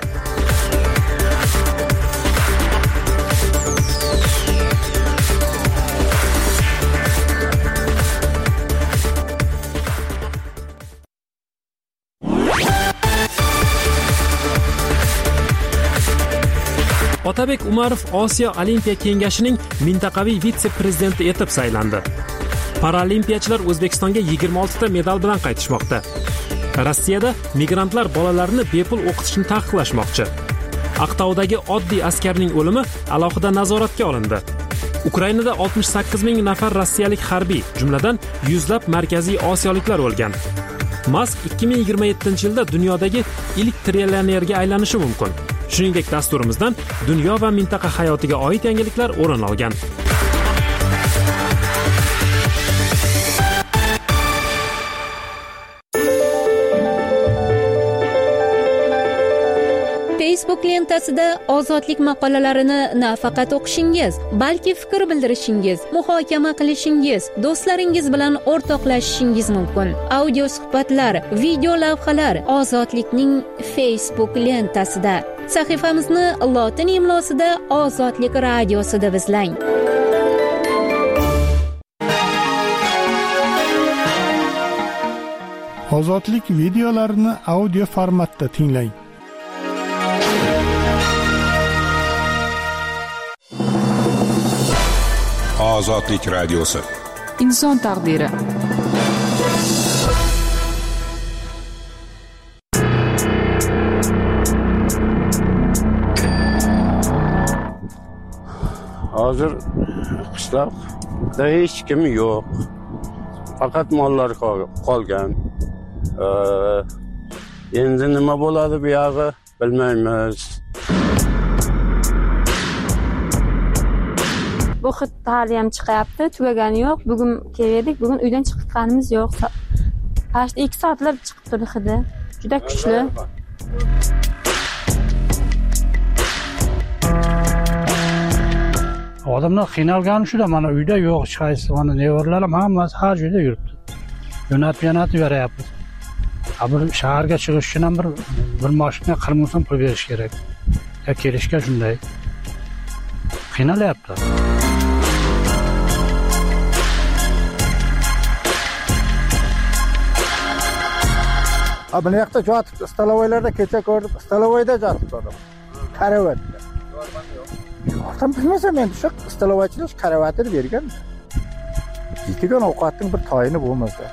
Otabek Umarov Osiyo Olimpiya kengashining mintaqaviy vitse-prezidenti etib saylandi. Paralimpiyachilar O'zbekistonga yigirma olti ta medal bilan qaytishmoqda. Rossiyada migrantlar bolalarini bepul o'qitishni taqiqlashmoqchi. Aqtoudagi oddiy askarning o'limi alohida nazoratga olindi. Ukrainada oltmish sakkiz ming nafar rossiyalik harbiy, jumladan yuzlab markaziy osiyoliklar o'lgan. Musk ikki ming yigirma yettinchi yilda dunyodagi ilk trillionerga aylanishi mumkin. Shuningdek, dasturimizdan dunyo va mintaqa hayotiga oid yangiliklar o'rin olgan. Facebook lentasida ozodlik maqolalarini nafaqat o'qishingiz, balki fikr bildirishingiz, muhokama qilishingiz, do'stlaringiz bilan o'rtoqlashishingiz mumkin. Audio suhbatlar, video lavhalar Ozodlikning Facebook lentasida. Sahifamizni lotin imlosida Ozodlik radiosida izlang. Ozodlik videolarini audio formatda tinglang. Ozodlik radiosi. Inson taqdiri. Hozir qishloqda hech kim yo'q. Faqat mollar qolgan. Endi nima bo'ladi bu yog'i bilmaymiz. Bu xit hali ham chiqyapti, tugagani yo'q. Bugun keldik, bugun uydan chiqqanimiz yo'q. Past ikki soatlab chiqib turdi hidi. Juda kuchli. Odamlar qiynalgani shuda, mana uyda yo'q, hech qaysi, mana nevaralarim hammasi har joyda yuribdi. Yo'natib-yo'natib beryapmiz. Bir shaharga chiqish uchun ham bir bir mashina qirq ming so'm pul berish kerak. Ya kelishga shunday. Qiynalyapti. Ha, bu yoqda jotib, stalovoylarda kecha ko'rdim, stalovoyda jotib turdim. Karavatda. Yo'qdan bilmasam men shu stalovoychilar karavatni bergan. Yetigan ovqatning bir tayini bo'lmasa.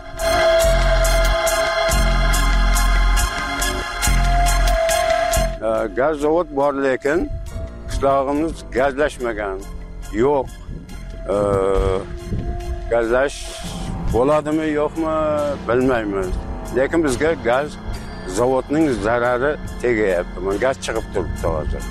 Gaz zavod bor, lekin qishlog'imiz gazlashmagan. Yo'q. Gazlash bo'ladimi, yo'qmi bilmaymiz. Lekin bizga gaz zavodning zarari tegayapti. Men gaz chiqib turibdi hozir.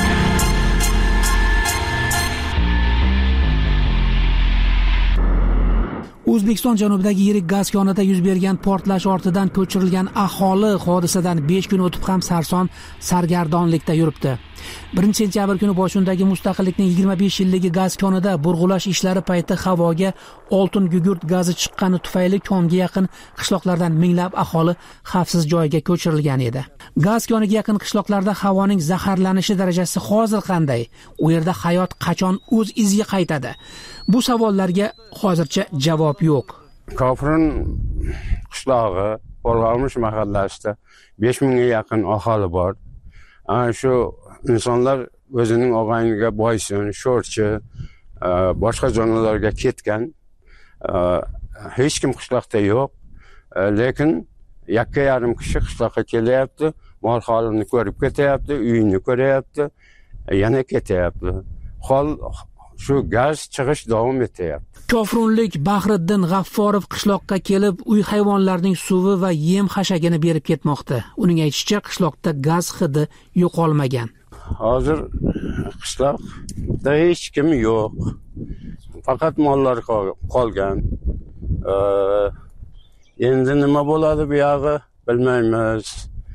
O'zbekiston janubidagi yirik gaz konida yuz bergan portlash ortidan ko'chirilgan aholi hodisadan besh kun o'tib ham sarson sargardonlikda yuribdi. birinchi sentyabr kuni boshundagi mustaqillikning yigirma besh yilligi gaz konida burg'ulash ishlari payti havoga oltin gugurt gazi chiqqani tufayli konga yaqin qishloqlardan minglab aholi xavfsiz joyga ko'chirilgan edi. Gaz koniga yaqin qishloqlarda havoning zaharlanishi darajasi hozir qanday? U yerda hayot qachon o'z iziga qaytadi? Bu savollarga hozircha javob yo'q. Kofrin qishlog'i, Qo'rg'olmish mahallasida besh mingga yaqin aholi bor. Ana shu insonlar o'zining og'ayniga boysun, sho'rchi, boshqa zonalarga ketgan. Hech kim qishloqda yo'q. Lekin yakka yarim kishi qishloqqa kelyapti, mol holini ko'rib ketyapti, uyini ko'ryapti, yana ketyapti. Hol shu gaz chiqish davom etyapti. Kofrunlik Bahriddin G'afforov qishloqqa kelib, uy hayvonlarining suvi va yem xashagini berib ketmoqda. Uning aytishicha, qishloqda gaz hidi yo'qolmagan. Hozir qishloqda hech kim yo'q. Faqat mollar qolgan. Endi nima bo'ladi bu yog'i bilmaymiz.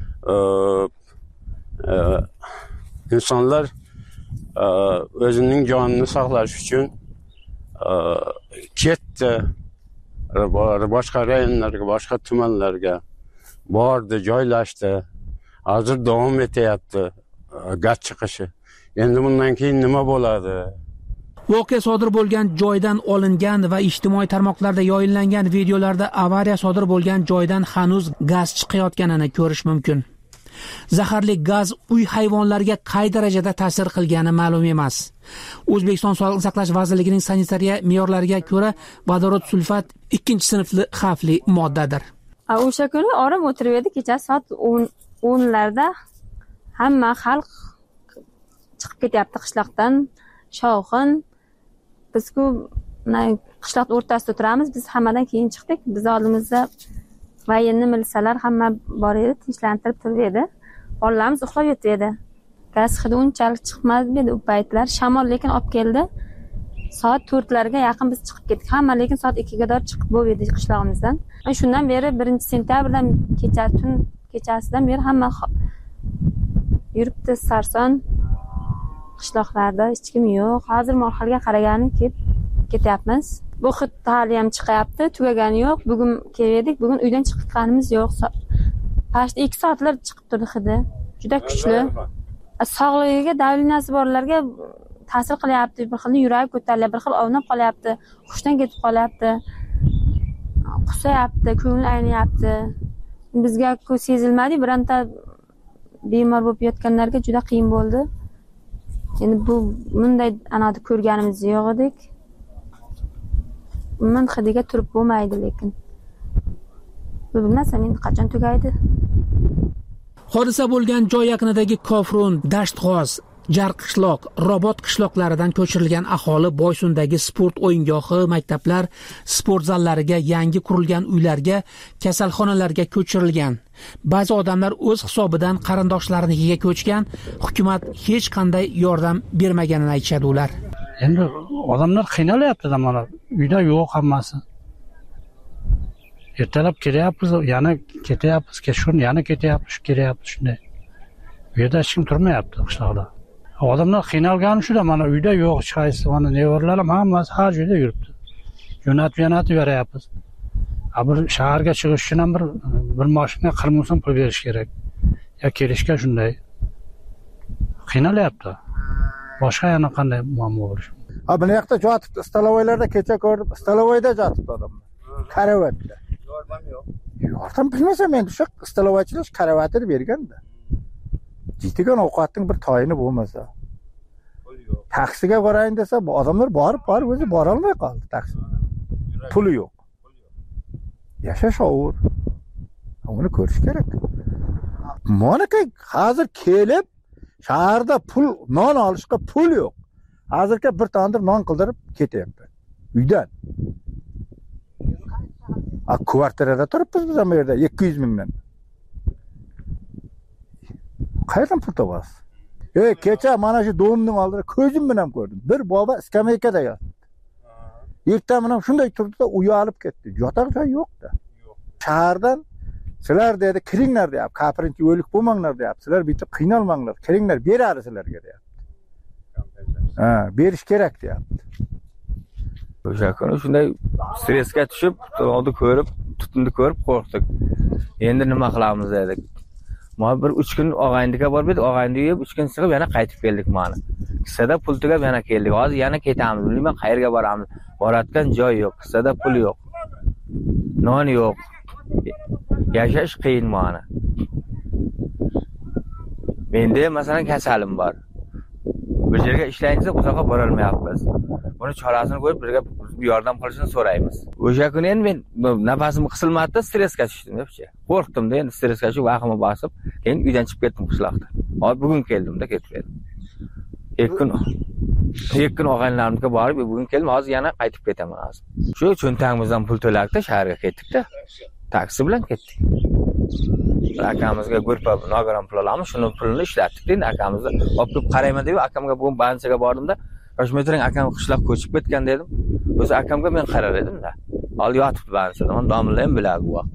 insonlar o'zining jonini saqlash uchun ketdi, boshqa rayonlarga, boshqa tumanlarga bordi, joylashdi. Hozir davom etyapti gaz chiqishi. Endi bundan keyin nima bo'ladi? Voqea sodir bo'lgan joydan olingan va ijtimoiy tarmoqlarda yoyinlangan videolarda avariya sodir bo'lgan joydan hanuz gaz chiqayotganini ko'rish mumkin. Zaharli gaz uy hayvonlariga qay darajada ta'sir qilgani ma'lum emas. O'zbekiston Sog'liqni saqlash vazirligining sanitariya me'yorlariga ko'ra, vodorod sulfat ikkinchi sinfli xavfli moddadir. O'sha kuni orom o'tirib edi, kecha soat o'n larda hamma xalq chiqib ketyapti qishloqdan, shovqin. Biz-ku qishloq o'rtasida turamiz, biz hammadan keyin chiqdik. Biz oldimizda vayenni milsalar hamma bor edi, tinchlantirib turib edi. Bolalarimiz uxlab yotib edi. Gaz hidi unchalik chiqmadi edi u paytlar. Shamol lekin olib keldi. Soat to'rtlarga yaqin biz chiqib ketdik. Hamma lekin soat ikkiga qadar chiqib bo'ldi qishlog'imizdan. Shundan beri birinchi sentyabrdan kecha tun kechasidan beri hamma yuribdi sarson. Qishloqlarda hech kim yo'q. Hozir Morxalga qaragani kelib ketyapmiz. Bu xit hali ham chiqyapti, tugagani yo'q. Bugun keldik, bugun uydan chiqqanimiz yo'q. Pashta ikki soatlar chiqib turdi hidi. Juda kuchli. Sog'ligiga davlinasi borlarga ta'sir qilyapti. Bir xil yuragi ko'tariladi, bir xil ovnab qolyapti, hushdan ketib qolyapti. Qusayapti, ko'ngli aynayapti. Bizga ko'z sezilmadi, biranta bemor bo'lib yotganlarga juda qiyin bo'ldi. Endi bu bunday anada ko'rganimiz yo'q edik. Men hidiga turib bo'lmaydi lekin. Bilmasam endi qachon tugaydi. Hodisa bo'lgan joy yaqinidagi Kofrun, Dashtg'oz, Jarqishloq, Robot qishloqlaridan ko'chirilgan aholi Boysundagi sport o'yingohi, maktablar, sport zallariga, yangi qurilgan uylarga, kasalxonalarga ko'chirilgan. Ba'zi odamlar o'z hisobidan qarindoshlariga ko'chgan, hukumat hech qanday yordam bermaganini aytishadi ular. Endi odamlar qiynalyapti-da, mana uyda yo'q hammasi. Ertalab kelyapmiz, yana ketyapmiz, kechqurun yana ketyapmiz, kelyapmiz shunday. Bu yerda hech kim turmayapti qishloqda. Odamlar qiynalgani shuda, mana uyda yo'q, hech qaysi, mana nevaralarim hammasi har joyda yuribdi. Jo'natib jo'natib beryapmiz. Bir shaharga chiqish uchun ham bir bir mashina qirq so'm pul berish kerak. Ya kelishga shunday. Qiynalyapti. Boshqa yana qanday muammo bo'lishi? Ha, bu yoqda yotibdi, stalovoylarda kecha ko'rdim, stalovoyda yotibdi odamlar. Karavatda. Yordam yo'q. Yordam bilmasam endi shu stalovoychilar karavatni berganda. Jitigan ovqatning bir tayini bo'lmasa. Taksiga borayin desa, bu odamlar borib, borib o'zi bora olmay qoldi taksiga. Puli yo'q. Yashash og'ir. Uni ko'rish kerak. Monaka hozir kelib shaharda pul, non olishga pul yo'q. Hozirga bir tandir non qildirib ketyapti. Uydan. A kvartirada turibmiz biz ham yerda ikki yuz mingdan. Qayerdan pul topasiz? Ey, kecha mana shu domning oldida ko'zim bilan ko'rdim. Bir bobo skameykada yotibdi. Ertaman ham shunday turdi-da, uyalib ketdi. Yotar joy yo'q-da. Shahardan sizlar dedi, kiringlar deyapti. Kapirinchi o'lik bo'lmanglar deyapti. Sizlar bitib qiynalmanglar, kiringlar, beradi sizlarga deyapti. Ha, berish kerak deyapti. O'sha kuni shunday stressga tushib, oldi ko'rib, tutunni ko'rib qo'rqdik. Endi nima qilamiz dedik. Mana bir uch kun og'ayniga borib edik, og'ayni yeb uch kun chiqib yana qaytib keldik mana. Qissada pul tugab yana keldik. Hozir yana ketamiz. Bilmayman qayerga boramiz. Boratgan joy yo'q, qissada pul yo'q. Non yo'q. Yashash qiyin mana. Menda masalan kasalim bor. Bir yerga ishlayinsa uzoqqa bora olmayapmiz. Buni chorasini ko'rib birga yordam qilishini so'raymiz. O'sha kuni endi men nafasim qisilmadi, stressga tushdim debchi. Qo'rqdim-da, endi stressga tushib vahimga bosib, keyin uydan chiqib ketdim qishloqda. Hozir bugun keldim-da, ketib keldim. ikki kun ikki kun og'aynilarimga borib, bugun keldim, hozir yana qaytib ketaman hozir. Shu cho'ntagimizdan pul to'lakda shaharga ketdik-da. Taksi bilan ketdik. Akamizga ko'rpa nogaron pul olamiz, shuni pulini ishlatdik. Endi akamizni olib kelib qarayman deb akamga bugun banchaga bordim-da, Toshmetring akam qishloq ko'chib ketgan dedim. O'zi akamga men qarar edim-da. Hali yotibdi banchada. Domla ham biladi bu.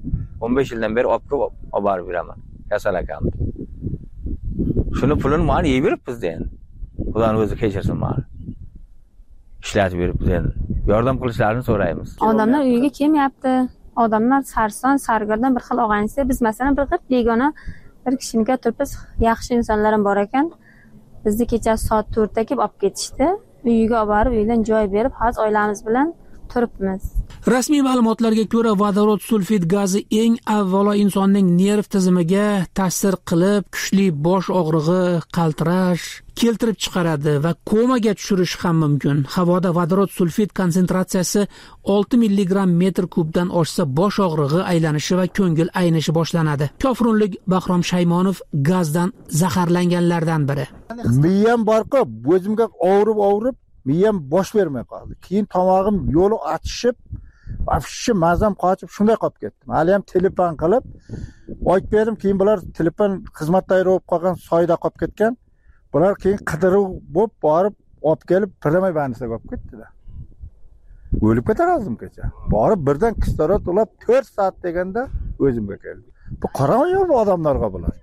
o'n besh yildan beri olib kelib olib borib beraman kasal akamni. Shuni pulini mana yeb beribmiz endi. Xudoning o'zi kechirsin mani. Ishlatib beribmiz endi. Yordam qilishlarini so'raymiz. Odamlar uyiga kelmayapti. Odamlar sarson, sargardon bir xil og'ayinsa, biz masalan bir qilib begona bir kishiniga turibmiz, yaxshi insonlar ham bor ekan. Bizni kechasi soat to'rtda kelib olib ketishdi. Uyiga olib borib, uydan joy berib, hozir oilamiz bilan turibmiz. Rasmiy ma'lumotlarga ko'ra, vodorod sulfid gazi eng avvalo insonning nerv tizimiga ta'sir qilib, kuchli bosh og'rig'i, qaltirash keltirib chiqaradi va komaga tushirishi ham mumkin. Havoda vodorod sulfid konsentratsiyasi olti milligramm metr kubdan oshsa bosh og'rig'i, aylanishi va ko'ngil aynishi boshlanadi. Kofirunlik Bahrom Shaymonov gazdan zaharlanganlardan biri. Miyam borqa, o'zimga og'rib-og'rib, miyam bosh bermay qoldi. Keyin tomog'im yo'li achishib, afshi mazam qochib shunday qolib ketdim. Hali ham telefon qilib aytib berdim, keyin bular telefon xizmatdagi bo'lib qolgan soyda qolib ketgan. Bular keyin qidiruv bo'lib borib olib kelib Piramay bandisaga olib ketdilar. O'lib ketardim kecha. Borib birdan kislorod ulab to'rt soat deganda o'zimga keldi. Bu qarang bu odamlarga bular.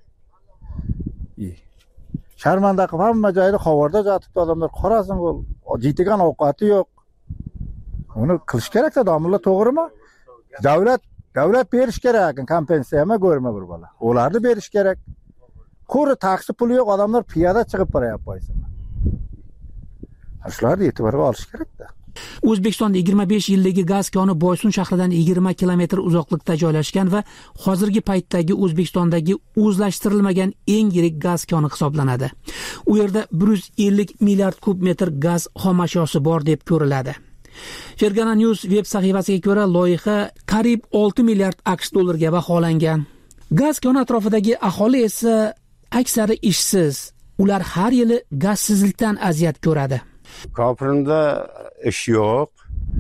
Sharmanda qilib hamma joyda xavorda yotibdi odamlar, qarasin bu jiytigan ovqati yo'q. Uni qilish kerak-da, domlalar to'g'rimi? Davlat davlat berish kerak, kompensiyama ko'rma bir bola. Ularni berish kerak. Qo'ri taksi puli yo'q, odamlar piyoda chiqib borayapti qo'ysin. Shularni e'tiborga olish kerak-da. O'zbekistonda yigirma besh yildagi gaz koni Boysun shahridan yigirma kilometr uzoqlikda joylashgan va hozirgi paytdagi O'zbekistondagi o'zlashtirilmagan eng yirik gaz koni hisoblanadi. U yerda bir yuz ellik milliard kub metr gaz xom ashyosi bor deb ko'riladi. Fergana News veb sahifasiga ko'ra, loyiha qariyb olti milliard AQSh dollarga baholangan. Gaz koni atrofidagi aholi esa aksari ishsiz. Ular har yili gazsizlikdan aziyat ko'radi. Ko'prinda ish yo'q.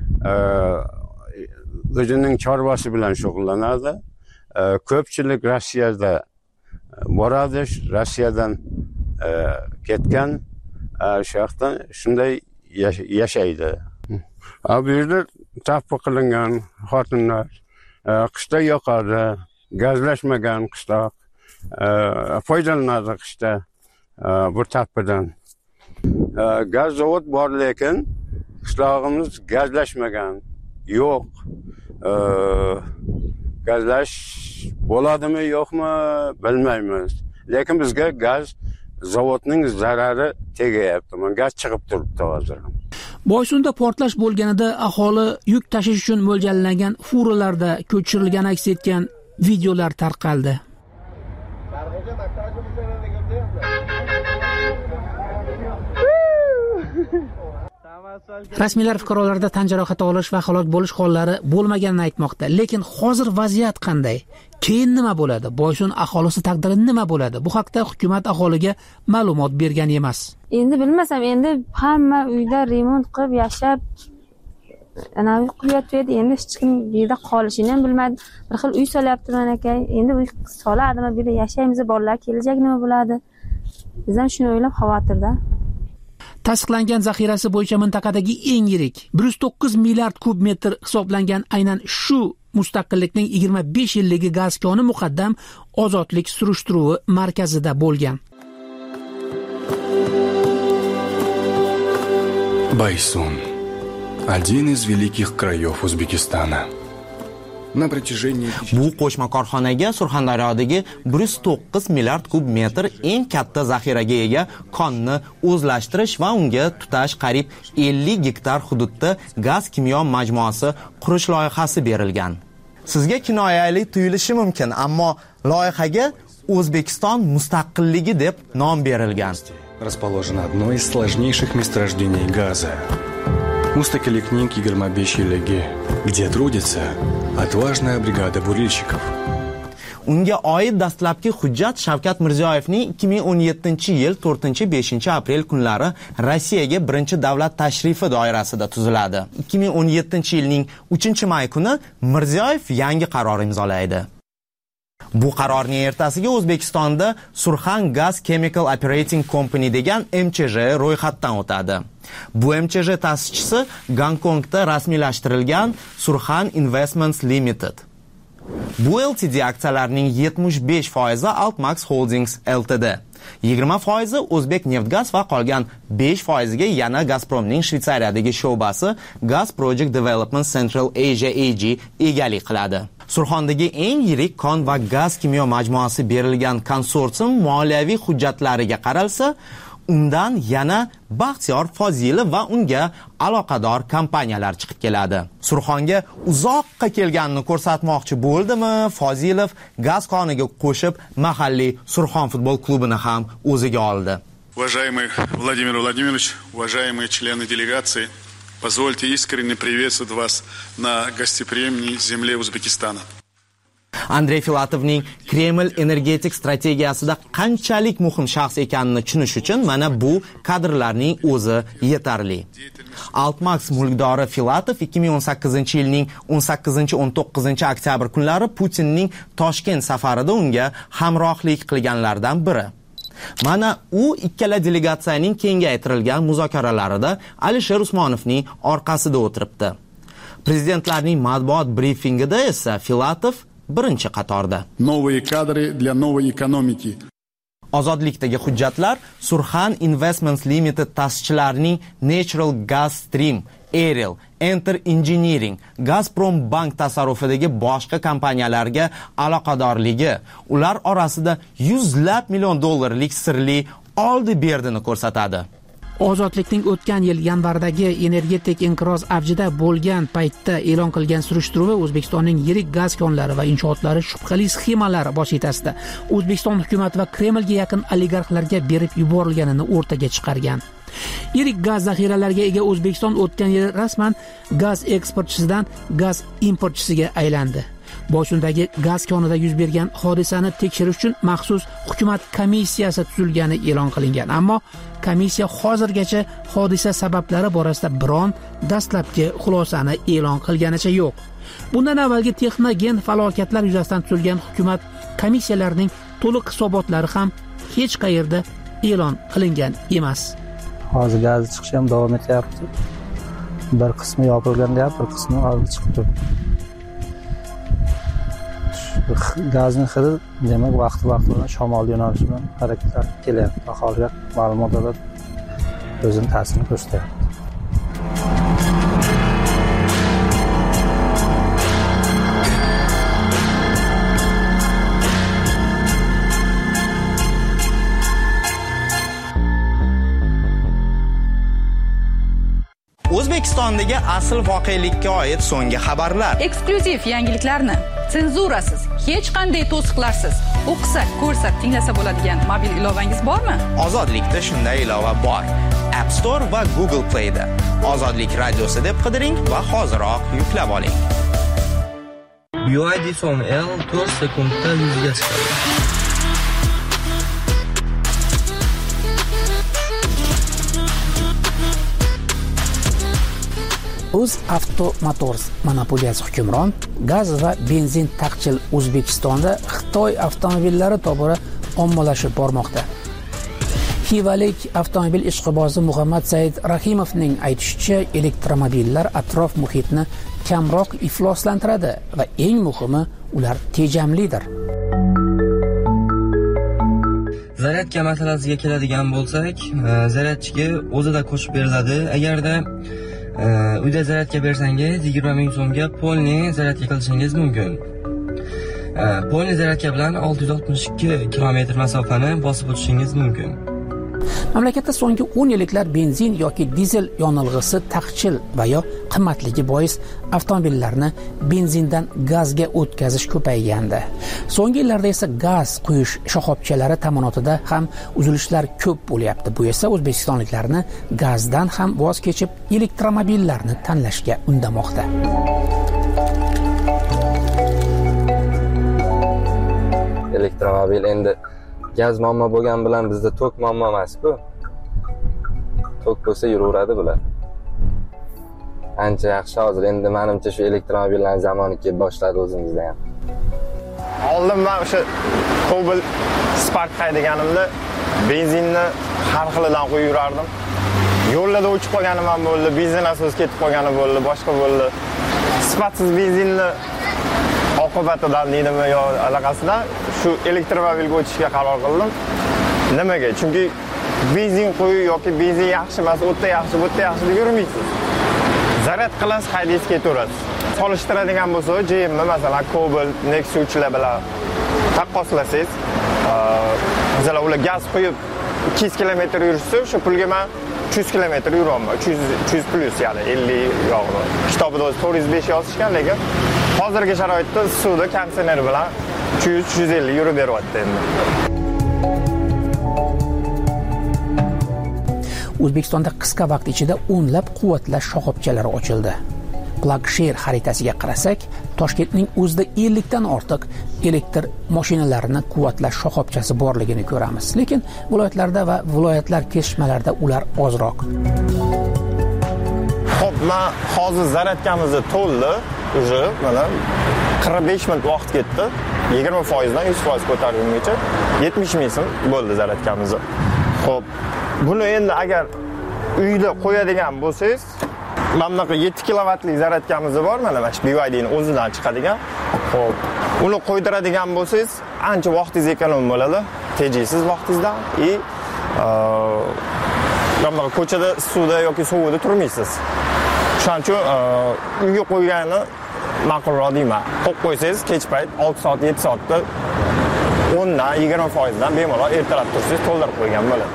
O'zining chorvasi bilan shug'ullanadi. Ko'pchilik Rossiyada boradi, Rossiyadan ketgan shaxsdan shunday yashaydi. Bu yerda tafbi qilingan xotinlar qishda yoqadi, gazlashmagan qishloq foydalanadi qishda bu tafbidan. Gaz zavod bor, lekin qishlog'imiz gazlashmagan, yo'q. Gazlash bo'ladimi, yo'qmi bilmaymiz. Lekin bizga gaz zavodning zarari tegayapti. Gaz chiqib turibdi hozir. Boysunda portlash bo'lganida aholi yuk tashish uchun mo'ljallangan furalarda ko'chirilgan aks etgan videolar tarqaldi. Rasmiylar fuqarolarda tan jarohati olish va halok bo'lish hollari bo'lmaganini aytmoqda. Lekin hozir vaziyat qanday? Keyin nima bo'ladi? Boysun aholisi taqdiri nima bo'ladi? Bu haqda hukumat aholiga ma'lumot bergan emas. Endi bilmasam, endi hamma uyda remont qilib yashab ana uy quryapti, endi hech kim bu yerda qolishini ham bilmadi. Bir xil uy solyapti mana aka. Endi uy soladimi, bu yerda yashaymiz, bolalar kelajak nima bo'ladi? Biz ham shuni o'ylab xavotirda. Tasdiqlangan zaxirasi bo'yicha mintaqadagi eng yirik bir yuz to'qqiz milliard kub metr hisoblangan aynan shu mustaqillikning yigirma besh yilligi gaz koni muqaddam ozodlik surishtiruvi markazida bo'lgan. Байсун – один из великих краев Узбекистана. Bu qo'shma korxonaga Surxondaryodagi bir yuz to'qqiz milliard kub metr eng katta zaxiraga ega konni o'zlashtirish va unga tutash qariyb ellik gektar hududda gaz kimyo majmuasi qurish loyihasi berilgan. Sizga kinoyali tuyulishi mumkin, ammo loyihaga O'zbekiston mustaqilligi deb nom berilgan. Расположено одно из сложнейших месторождений газа. Мустакиликник yigirma besh yilligi, где трудится отважная бригада бурильщиков. Unga oid dastlabki hujjat Shavkat Mirziyoyevning ikki ming o'n yettinchi yil to'rtinchi beshinchi aprel kunlari Rossiyaga birinchi davlat tashrifi doirasida tuziladi. ikki ming o'n yettinchi yilning uchinchi may kuni Mirziyoyev yangi qaror imzolaydi. Bu qarorning ertasiga O'zbekistonda Surxan Gas Chemical Operating Company degan M Ch J ro'yxatdan o'tadi. Bu M Ch J ta'sischisi Gonkongda rasmiylashtirilgan Surxan Investments Limited. Bu L T D aksiyalarining yetmish besh foizi Altmax Holdings Ltd, yigirma foizi O'zbekneftgaz va qolgan besh foiziga yana Gazpromning Shveysariyadagi sho'basi Gas Project Development Central Asia A G egalik qiladi. Surxondagi eng yirik kon va gaz kimyo majmuasi berilgan konsorsium moliyaviy hujjatlariga qaralsa, undan yana Baxtiyor Fozilov va unga aloqador kompaniyalar chiqib keladi. Surxonga uzoqqa kelganini ko'rsatmoqchi bo'ldimi, Fozilov gaz koniga qo'shib mahalliy Surxon futbol klubini ham o'ziga oldi. Уважаемый Владимир Владимирович, уважаемые члены делегации, позвольте искренне приветствовать вас на гостеприимной земле Узбекистана. Andrey Filatovning Kreml energetik strategiyasida qanchalik muhim shaxs ekanini tushunish uchun mana bu kadrlarning o'zi yetarli. Altmax mulkdori Filatov ikki ming o'n sakkizinchi yilning o'n sakkizinchi o'n to'qqizinchi oktyabr kunlari Putinning Toshkent safarida unga hamrohlik qilganlardan biri. Mana u ikkala delegatsiyaning kengaytirilgan muzokaralarida Alisher Usmonovning orqasida o'tiribdi. Prezidentlarning matbuot brifingida esa Filatov birinchi qatorda. Новые кадры для новой экономики. Ozodlikdagi hujjatlar Surxan Investments Limited ta'sischilarining Natural Gas Stream, Aerial, Enter Engineering, Gazprom Bank tasarrufidagi boshqa kompaniyalarga aloqadorligi, ular orasida yuzlab million dollarlik sirli oldi-berdini ko'rsatadi. Ozodlikning o'tgan yil yanvardagi energetik inqiroz avjida bo'lgan paytda e'lon qilgan surishtiruvi O'zbekistonning yirik gaz konlari va inshootlari shubhali sxemalar vositasida O'zbekiston hukumati va Kremlga yaqin oligarxlarga berib yuborilganini o'rtaga chiqargan. Yirik gaz zaxiralariga ega O'zbekiston o'tgan yil rasman gaz eksportchisidan gaz importchisiga aylandi. Boysundagi gaz konida yuz bergan hodisani tekshirish uchun maxsus hukumat komissiyasi tuzilgani e'lon qilingan, ammo komissiya hozirgacha hodisa sabablari borasida biron dastlabki xulosani e'lon qilganicha yo'q. Bundan avvalgi texnogen falokatlar yuzasidan tuzilgan hukumat komissiyalarining to'liq hisobotlari ham hech qayerda e'lon qilingan emas. Hozir gaz chiqishi ham davom etyapti. Bir qismi yopilganda, bir qismi hozir chiqib turibdi. Gazning hidi demak vaqti-vaqti bilan shamol yo'nalishi bilan harakatlar kelyapti. Aholiga ma'lumotlar o'zini ta'sirini ko'rsatyapti. O'zbekistondagi asl voqelikka oid so'nggi xabarlar. Eksklyuziv yangiliklarni senzurasiz, hech qanday to'siqlarsiz o'qisa, ko'rsa, tinglasa bo'ladigan mobil ilovangiz bormi? Ozodlikda shunday ilova bor. App Store va Google Play da. Ozodlik radiosi deb qidiring va hoziroq yuklab oling. B Y D Som-L to'rt sekundda yuzga chiqadi. O'z Avto Motors monopoliyasi hukmron, gaz va benzin taqchil O'zbekistonda Xitoy avtomobillari tobora ommalashib bormoqda. Xivalik avtomobil ishqibozi Muhammad Said Rahimovning aytishicha, elektromobillar atrof muhitni kamroq ifloslantiradi va eng muhimi, ular tejamlidir. Zaryadka masalasiga keladigan bo'lsak, zaryadchiga o'zida qo'shib beriladi. Agarda uyda zaryadka bersangiz yigirma ming so'mga polni zaryadka qilishingiz mumkin. Polni zaryadka bilan olti yuz oltmish ikki kilometr masofani bosib o'tishingiz mumkin. Mamlakatda so'nggi o'n yilliklar benzin yoki dizel yonilg'isi taqchil va yo qimmatligi bois avtomobillarni benzindan gazga o'tkazish ko'paygandi. So'nggi yillarda esa gaz quyish shoxobchalari ta'minotida ham uzilishlar ko'p bo'lyapti. Bu esa o'zbekistonliklarni gazdan ham voz kechib elektromobillarni tanlashga undamoqda. Elektromobil endi gaz muammo bo'lgan bilan bizda tok muammo emas-ku. Tok bo'lsa yuraveradi bular. Ancha yaxshi hozir endi menimcha shu elektromobillarning zamoni kelib boshladi o'zimizda ham. Oldin men o'sha Cobalt Spark haydaganimda benzinni har xilidan qo'yib yurardim. Yo'llarda o'chib qolganim ham bo'ldi, benzin asosi ketib qolgani bo'ldi, boshqa bo'ldi. Sifatsiz benzinni oqibatidan deydimi yo allaqasidan shu elektromobilga o'tishga qaror qildim. Nimaga? Chunki benzin qo'yib yoki benzin yaxshi emas, o'tda yaxshi, bu yerda yaxshi deb yurmaysiz. Zaryad qilasiz, haydaysiz, ketaverasiz. Solishtiradigan bo'lsa, G M masalan Cobalt, Nexus'lar bilan taqqoslasangiz, masalan ular gaz qo'yib ikki yuz kilometr yursa, o'sha pulga men uch yuz kilometr yuraman. uch yuz uch yuz plus, ya'ni ellik yog'li. Kitobida o'zi to'rt yuz besh yozishgan, lekin hozirgi sharoitda suvda konditsioner bilan uch yuz uch yuz ellik yurib beryapti endi. O'zbekistonda qisqa vaqt ichida o'nlab quvvatlash shoxobchalari ochildi. PlugShare xaritasiga qarasak, Toshkentning o'zida ellik dan ortiq elektr mashinalarini quvvatlash shoxobchasi borligini ko'ramiz. Lekin viloyatlarda va viloyatlar kesishmalarida ular ozroq. Xo'p, men hozir zaryadkamizni to'ldi, uje mana qirq besh minut vaqt ketdi. yigirma foiz dan yuz foiz ko'tarilguncha yetmish ming so'm bo'ldi zaryadkamiz. Xo'p, buni endi agar uyda qo'yadigan bo'lsangiz, mana bunaqa yetti kilovatlik zaryadkamiz bor, mana shu B Y D'ning o'zidan chiqadigan. Xo'p, uni qo'ydiradigan bo'lsangiz, ancha vaqtingiz ekonom bo'ladi, tejaysiz vaqtingizdan и mana ko'chada suvda yoki suvda turmaysiz. Shuning uchun uyga qo'ygani ma'qulroq deyman. Qo'yib qo'ysangiz, kech payt olti soat, yetti soatda o'n dan yigirma foiz dan bemalol ertalab tursangiz to'ldirib qo'ygan bo'ladi.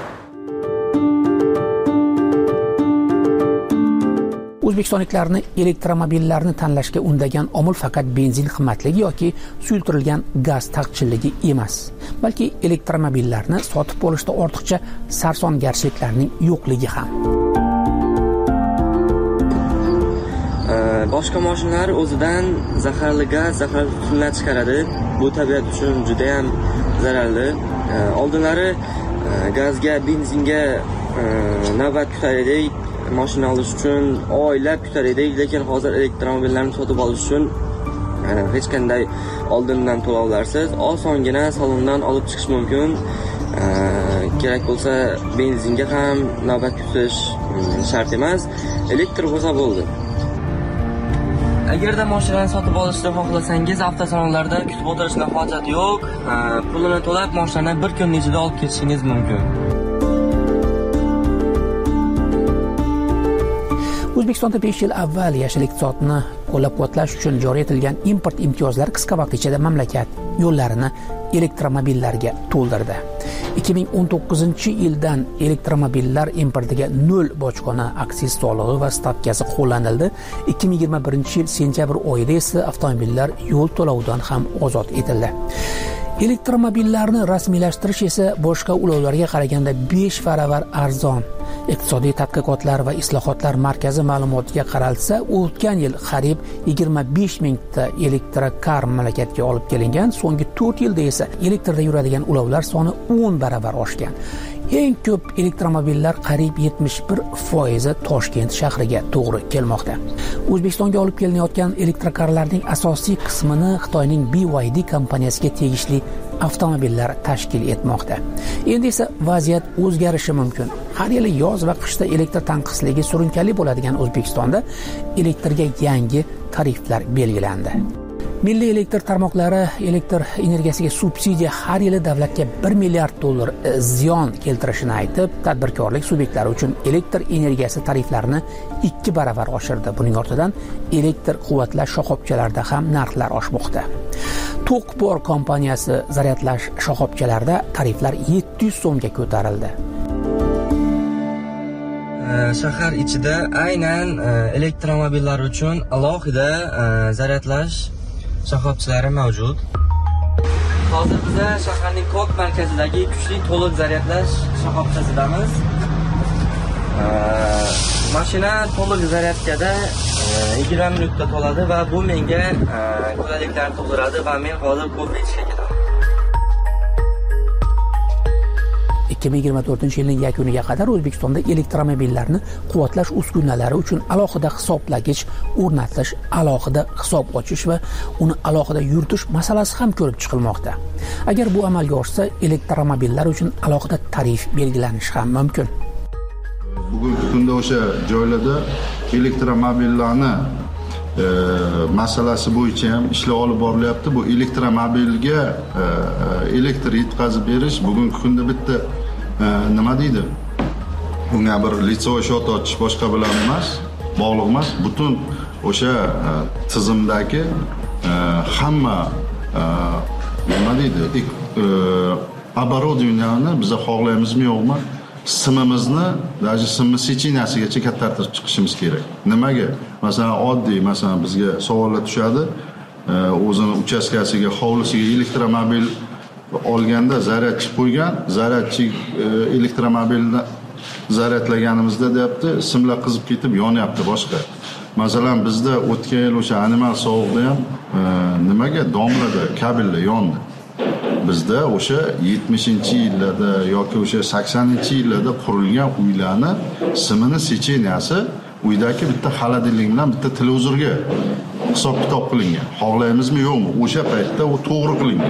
O'zbekistonliklarni elektromobillarni tanlashga undagan omil faqat benzin qimmatligi yoki suyultirilgan gaz taqchilligi emas, balki elektromobillarni sotib olishda ortiqcha sarsongarchiliklarning yo'qligi ham. Boshqa mashinalar o'zidan zaharli gaz, zaharli tutunlar chiqaradi. Bu tabiat uchun juda ham zararli. Oldinlari gazga, benzinga navbat kutar edik. Mashina olish uchun oylab kutar edik, lekin hozir elektromobillarni sotib olish uchun hech qanday oldindan to'lovlarsiz osongina salondan olib chiqish mumkin. Kerak bo'lsa benzinga ham navbat kutish shart emas, elektr bo'lsa bo'ldi. Agarda mashinani sotib olishni xohlasangiz, avtosalonlarda kutib o'tirishga hojat yo'q. Pulini to'lab mashinani bir kun ichida olib ketishingiz mumkin. O'zbekistonda besh yil avval yashil iqtisodni qo'llab-quvvatlash uchun joriy etilgan import imtiyozlari qisqa vaqt ichida mamlakat yo'llarini elektromobillarga to'ldirdi. ikki ming o'n to'qqizinchi yildan elektromobillar importiga nol bojxona aksiz solig'i va stavkasi qo'llanildi. ikki ming yigirma birinchi yil sentyabr oyida esa avtomobillar yo'l to'lovidan ham ozod etildi. Elektromobillarni rasmiylashtirish esa boshqa ulovlarga qaraganda besh baravar arzon. Iqtisodiy tadqiqotlar va islohotlar markazi ma'lumotiga qaralsa, o'tgan yil qariyb yigirma besh mingta elektrokar mamlakatga olib kelingan, so'nggi to'rt yilda esa elektrda yuradigan ulovlar soni o'n baravar oshgan. Eng ko'p elektromobillar qariyb yetmish bir foizi Toshkent shahriga to'g'ri kelmoqda. O'zbekistonga olib kelinayotgan elektrokarlarning asosiy qismini Xitoyning B Y D kompaniyasiga tegishli avtomobillar tashkil etmoqda. Endi esa vaziyat o'zgarishi mumkin. Har yili yoz va qishda elektr tanqisligi surunkali bo'ladigan O'zbekistonda elektrga yangi tariflar belgilandi. Milliy elektr tarmoqlari elektr energiyasiga subsidiya har yili davlatga bir milliard dollar ziyon keltirishini aytib, tadbirkorlik subyektlari uchun elektr energiyasi tariflarini ikki baravar oshirdi. Buning ortidan elektr quvvatlash shoxobchalarida ham narxlar oshmoqda. Tokbor kompaniyasi zaryadlash shoxobchalarida tariflar yetti yuz so'mga ko'tarildi. Shahar ichida aynan elektromobillar uchun alohida zaryadlash shoxobchalari mavjud. Hozir biz shaharning Kok markazidagi kuchli to'liq zaryadlash shoxobchasidamiz. Mashina to'liq zaryadkada yigirma minutda to'ladi va bu menga qulayliklar tug'diradi va men hozir ko'p ishga ketaman. ikki ming yigirma to'rtinchi yilning yakuniga qadar O'zbekistonda elektromobillarni quvvatlash uskunalari uchun alohida hisoblagich o'rnatish, alohida hisob ochish va uni alohida yuritish masalasi ham ko'rib chiqilmoqda. Agar bu amalga oshsa, elektromobillar uchun alohida tarif belgilanishi ham mumkin. Bugungi kunda o'sha joylarda elektromobillarni masalasi bo'yicha ham ishlar olib borilyapti. Bu elektromobilga elektr yetkazib berish bugungi kunda bitta nima deydi? Bunga bir litsovoy shot ochish boshqa bilan emas, bog'liq emas. Butun o'sha tizimdagi hamma nima deydi? Оборудованияni biz xohlaymizmi yo'qmi? Simimizni, даже simni secheniyasigacha kattaroq chiqishimiz kerak. Nimaga? Masalan, oddiy, masalan, bizga savollar tushadi. O'zini uchastkasiga, hovlisiga elektromobil olganda zaryadchi qo'ygan, zaryadchi elektromobilni zaryadlaganimizda deyapti, simlar qizib ketib yonyapti boshqa. Masalan, bizda o'tgan yil o'sha animal sovuqda ham nimaga domlada, kabelda yondi. Bizda o'sha yetmishinchi yillarda yoki o'sha saksoninchi yillarda qurilgan uylarni simini secheniyasi uydagi bitta xolodilnik bilan bitta televizorga hisob kitob qilingan. Xohlaymizmi yo'qmi? O'sha paytda u to'g'ri qilingan.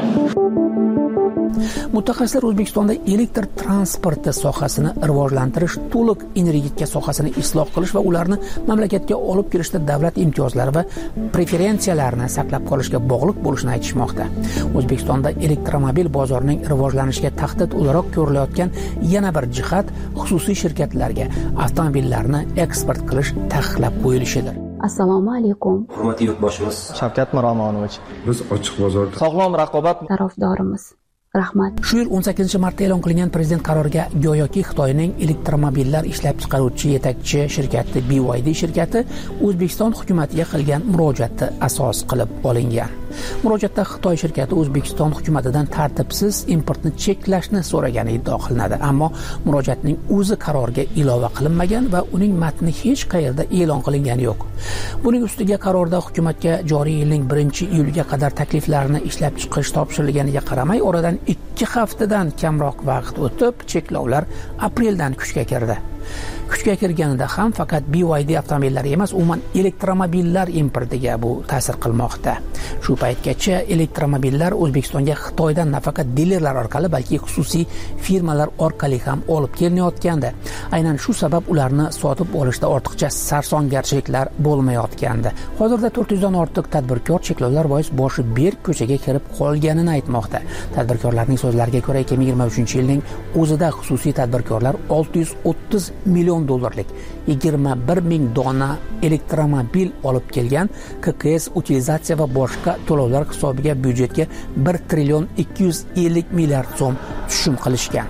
Mutaxassislar O'zbekistonda elektr transporti sohasini rivojlantirish, to'liq energetika sohasini isloh qilish va ularni mamlakatga olib kelishda davlat imtiyozlari va preferensiyalarini saqlab qolishga bog'liq bo'lishini aytishmoqda. O'zbekistonda elektromobil bozorining rivojlanishiga tahdid o'laroq ko'rilayotgan yana bir jihat xususiy shirkatlarga avtomobillarni eksport qilish taqiqlab qo'yilishidir. Assalomu alaykum. Hurmatli yurtboshimiz Shavkat Miromonovich. Biz ochiq bozorda sog'lom raqobat tarafdorimiz. Rahmat. Shu yil o'n sakkizinchi martda e'lon qilingan prezident qaroriga go'yoki Xitoyning elektromobillar ishlab chiqaruvchi yetakchi shirkati B Y D shirkati O'zbekiston hukumatiga qilgan murojaatni asos qilib olingan. Murojaatda Xitoy shirkati O'zbekiston hukumatidan tartibsiz importni cheklashni so'ragani iddao qilinadi, ammo murojaatning o'zi qarorga ilova qilinmagan va uning matni hech qayerda e'lon qilingani yo'q. Buning ustiga qarorda hukumatga joriy yilning birinchi iyulga qadar takliflarni ishlab chiqish topshirilganiga qaramay, oradan ikki haftadan kamroq vaqt o'tib, cheklovlar apreldan kuchga kirdi. Kuchga kirganida ham faqat B Y D avtomobillari emas, umuman elektromobillar importiga bu ta'sir qilmoqda. Shu paytgacha elektromobillar O'zbekistonga Xitoydan nafaqat dilerlar orqali, balki xususiy firmalar orqali ham olib kelinayotgandi. Aynan shu sabab ularni sotib olishda ortiqcha sarsongarchiliklar bo'lmayotgandi. Hozirda to'rt yuzdan ortiq tadbirkor cheklovlar bois boshi berk ko'chaga kirib qolganini aytmoqda. Tadbirkorlarning so'zlariga ko'ra, ikki ming yigirma uchinchi yilning o'zida xususiy tadbirkorlar olti yuz o'ttiz million dollarlik yigirma bir ming dona elektromobil olib kelgan. K K S utilizatsiya va boshqa to'lovlar hisobiga byudjetga bir trillion ikki yuz ellik milliard so'm tushum qilishgan.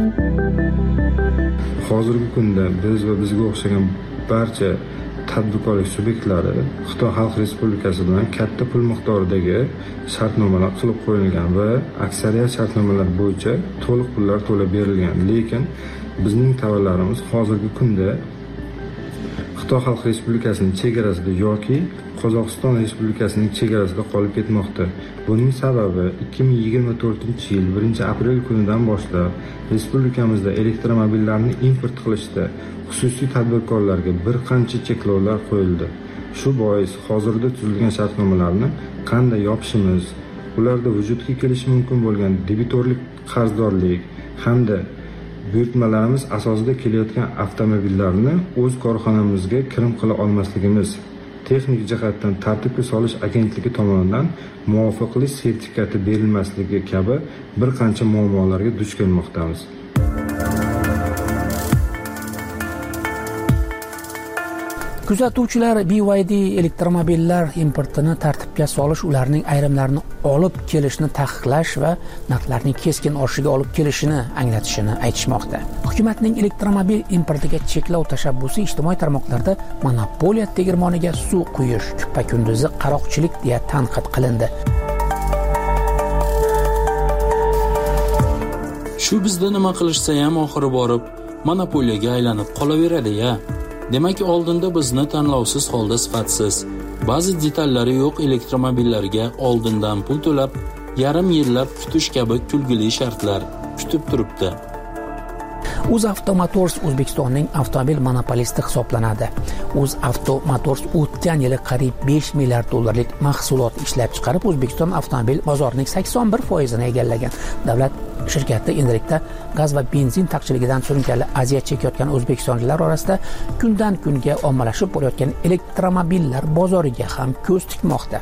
Hozirgi kunda biz va bizga o'xshagan barcha tadbirkorlik subyektlari Xitoy Xalq Respublikasi bilan katta pul miqdoridagi shartnomalar qilib qo'yilgan va aksariyat shartnomalar bo'yicha to'liq pullar to'lab berilgan. Lekin bizning tovarlarimiz hozirgi kunda Xitoy Xalq Respublikasining chegarasida yoki Qozog'iston Respublikasining chegarasida qolib ketmoqda. Buning sababi ikki ming yigirma to'rtinchi yil birinchi aprel kunidan boshlab respublikamizda elektromobillarni import qilishda xususiy tadbirkorlarga bir qancha cheklovlar qo'yildi. Shu bois hozirda tuzilgan shartnomalarni qanday yopishimiz, ularda vujudga kelishi mumkin bo'lgan debitorlik, qarzdorlik hamda buyurtmalarimiz asosida kelayotgan avtomobillarni o'z korxonamizga kirim qila olmasligimiz, texnik jihatdan tartibga solish agentligi tomonidan muvofiqlik sertifikati berilmasligi kabi bir qancha muammolarga duch kelmoqdamiz. Kuzatuvchilar B Y D elektromobillar importini tartibga solish, ularning ayrimlarini olib kelishni taqiqlash va narxlarning keskin oshishiga olib kelishini anglatishini aytishmoqda. Hukumatning elektromobil importiga cheklov tashabbusi ijtimoiy tarmoqlarda monopoliya tegirmoniga suv quyish, kuppa-kunduzi qaroqchilik deya tanqid qilindi. Shu bizda nima qilishsa ham oxiri borib monopoliyaga aylanib qolaveradi-ya. Demak, oldinda bizni tanlovsiz holda sifatsiz, ba'zi detallari yo'q elektromobillarga oldindan pul to'lab, yarim yillab kutish kabi kulgili shartlar kutib turibdi. UzAvto Motors O'zbekistonning avtomobil monopolisti hisoblanadi. UzAvto Motors o'tgan yili qariyb besh milliard dollarlik mahsulot ishlab chiqarib, O'zbekiston avtomobil bozorining sakson bir foizini egallagan. Davlat shirkati endilikda gaz va benzin taqchilligidan surunkali aziyat chekayotgan o'zbekistonliklar orasida kundan kunga ommalashib borayotgan elektromobillar bozoriga ham ko'z tikmoqda.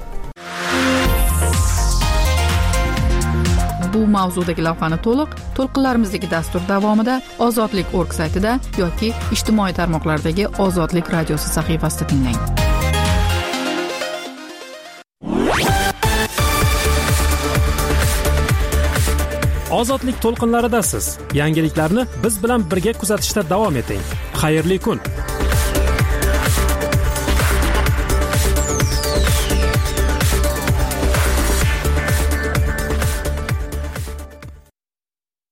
Bu mavzudagi lavhani to'liq to'lqinlarimizdagi dastur davomida ozodlik точка org saytida yoki ijtimoiy tarmoqlardagi Ozodlik radiosi sahifasida tinglang. Ozodlik to'lqinlaridasiz. Yangiliklarni biz bilan birga kuzatishda davom eting. Xayrli kun.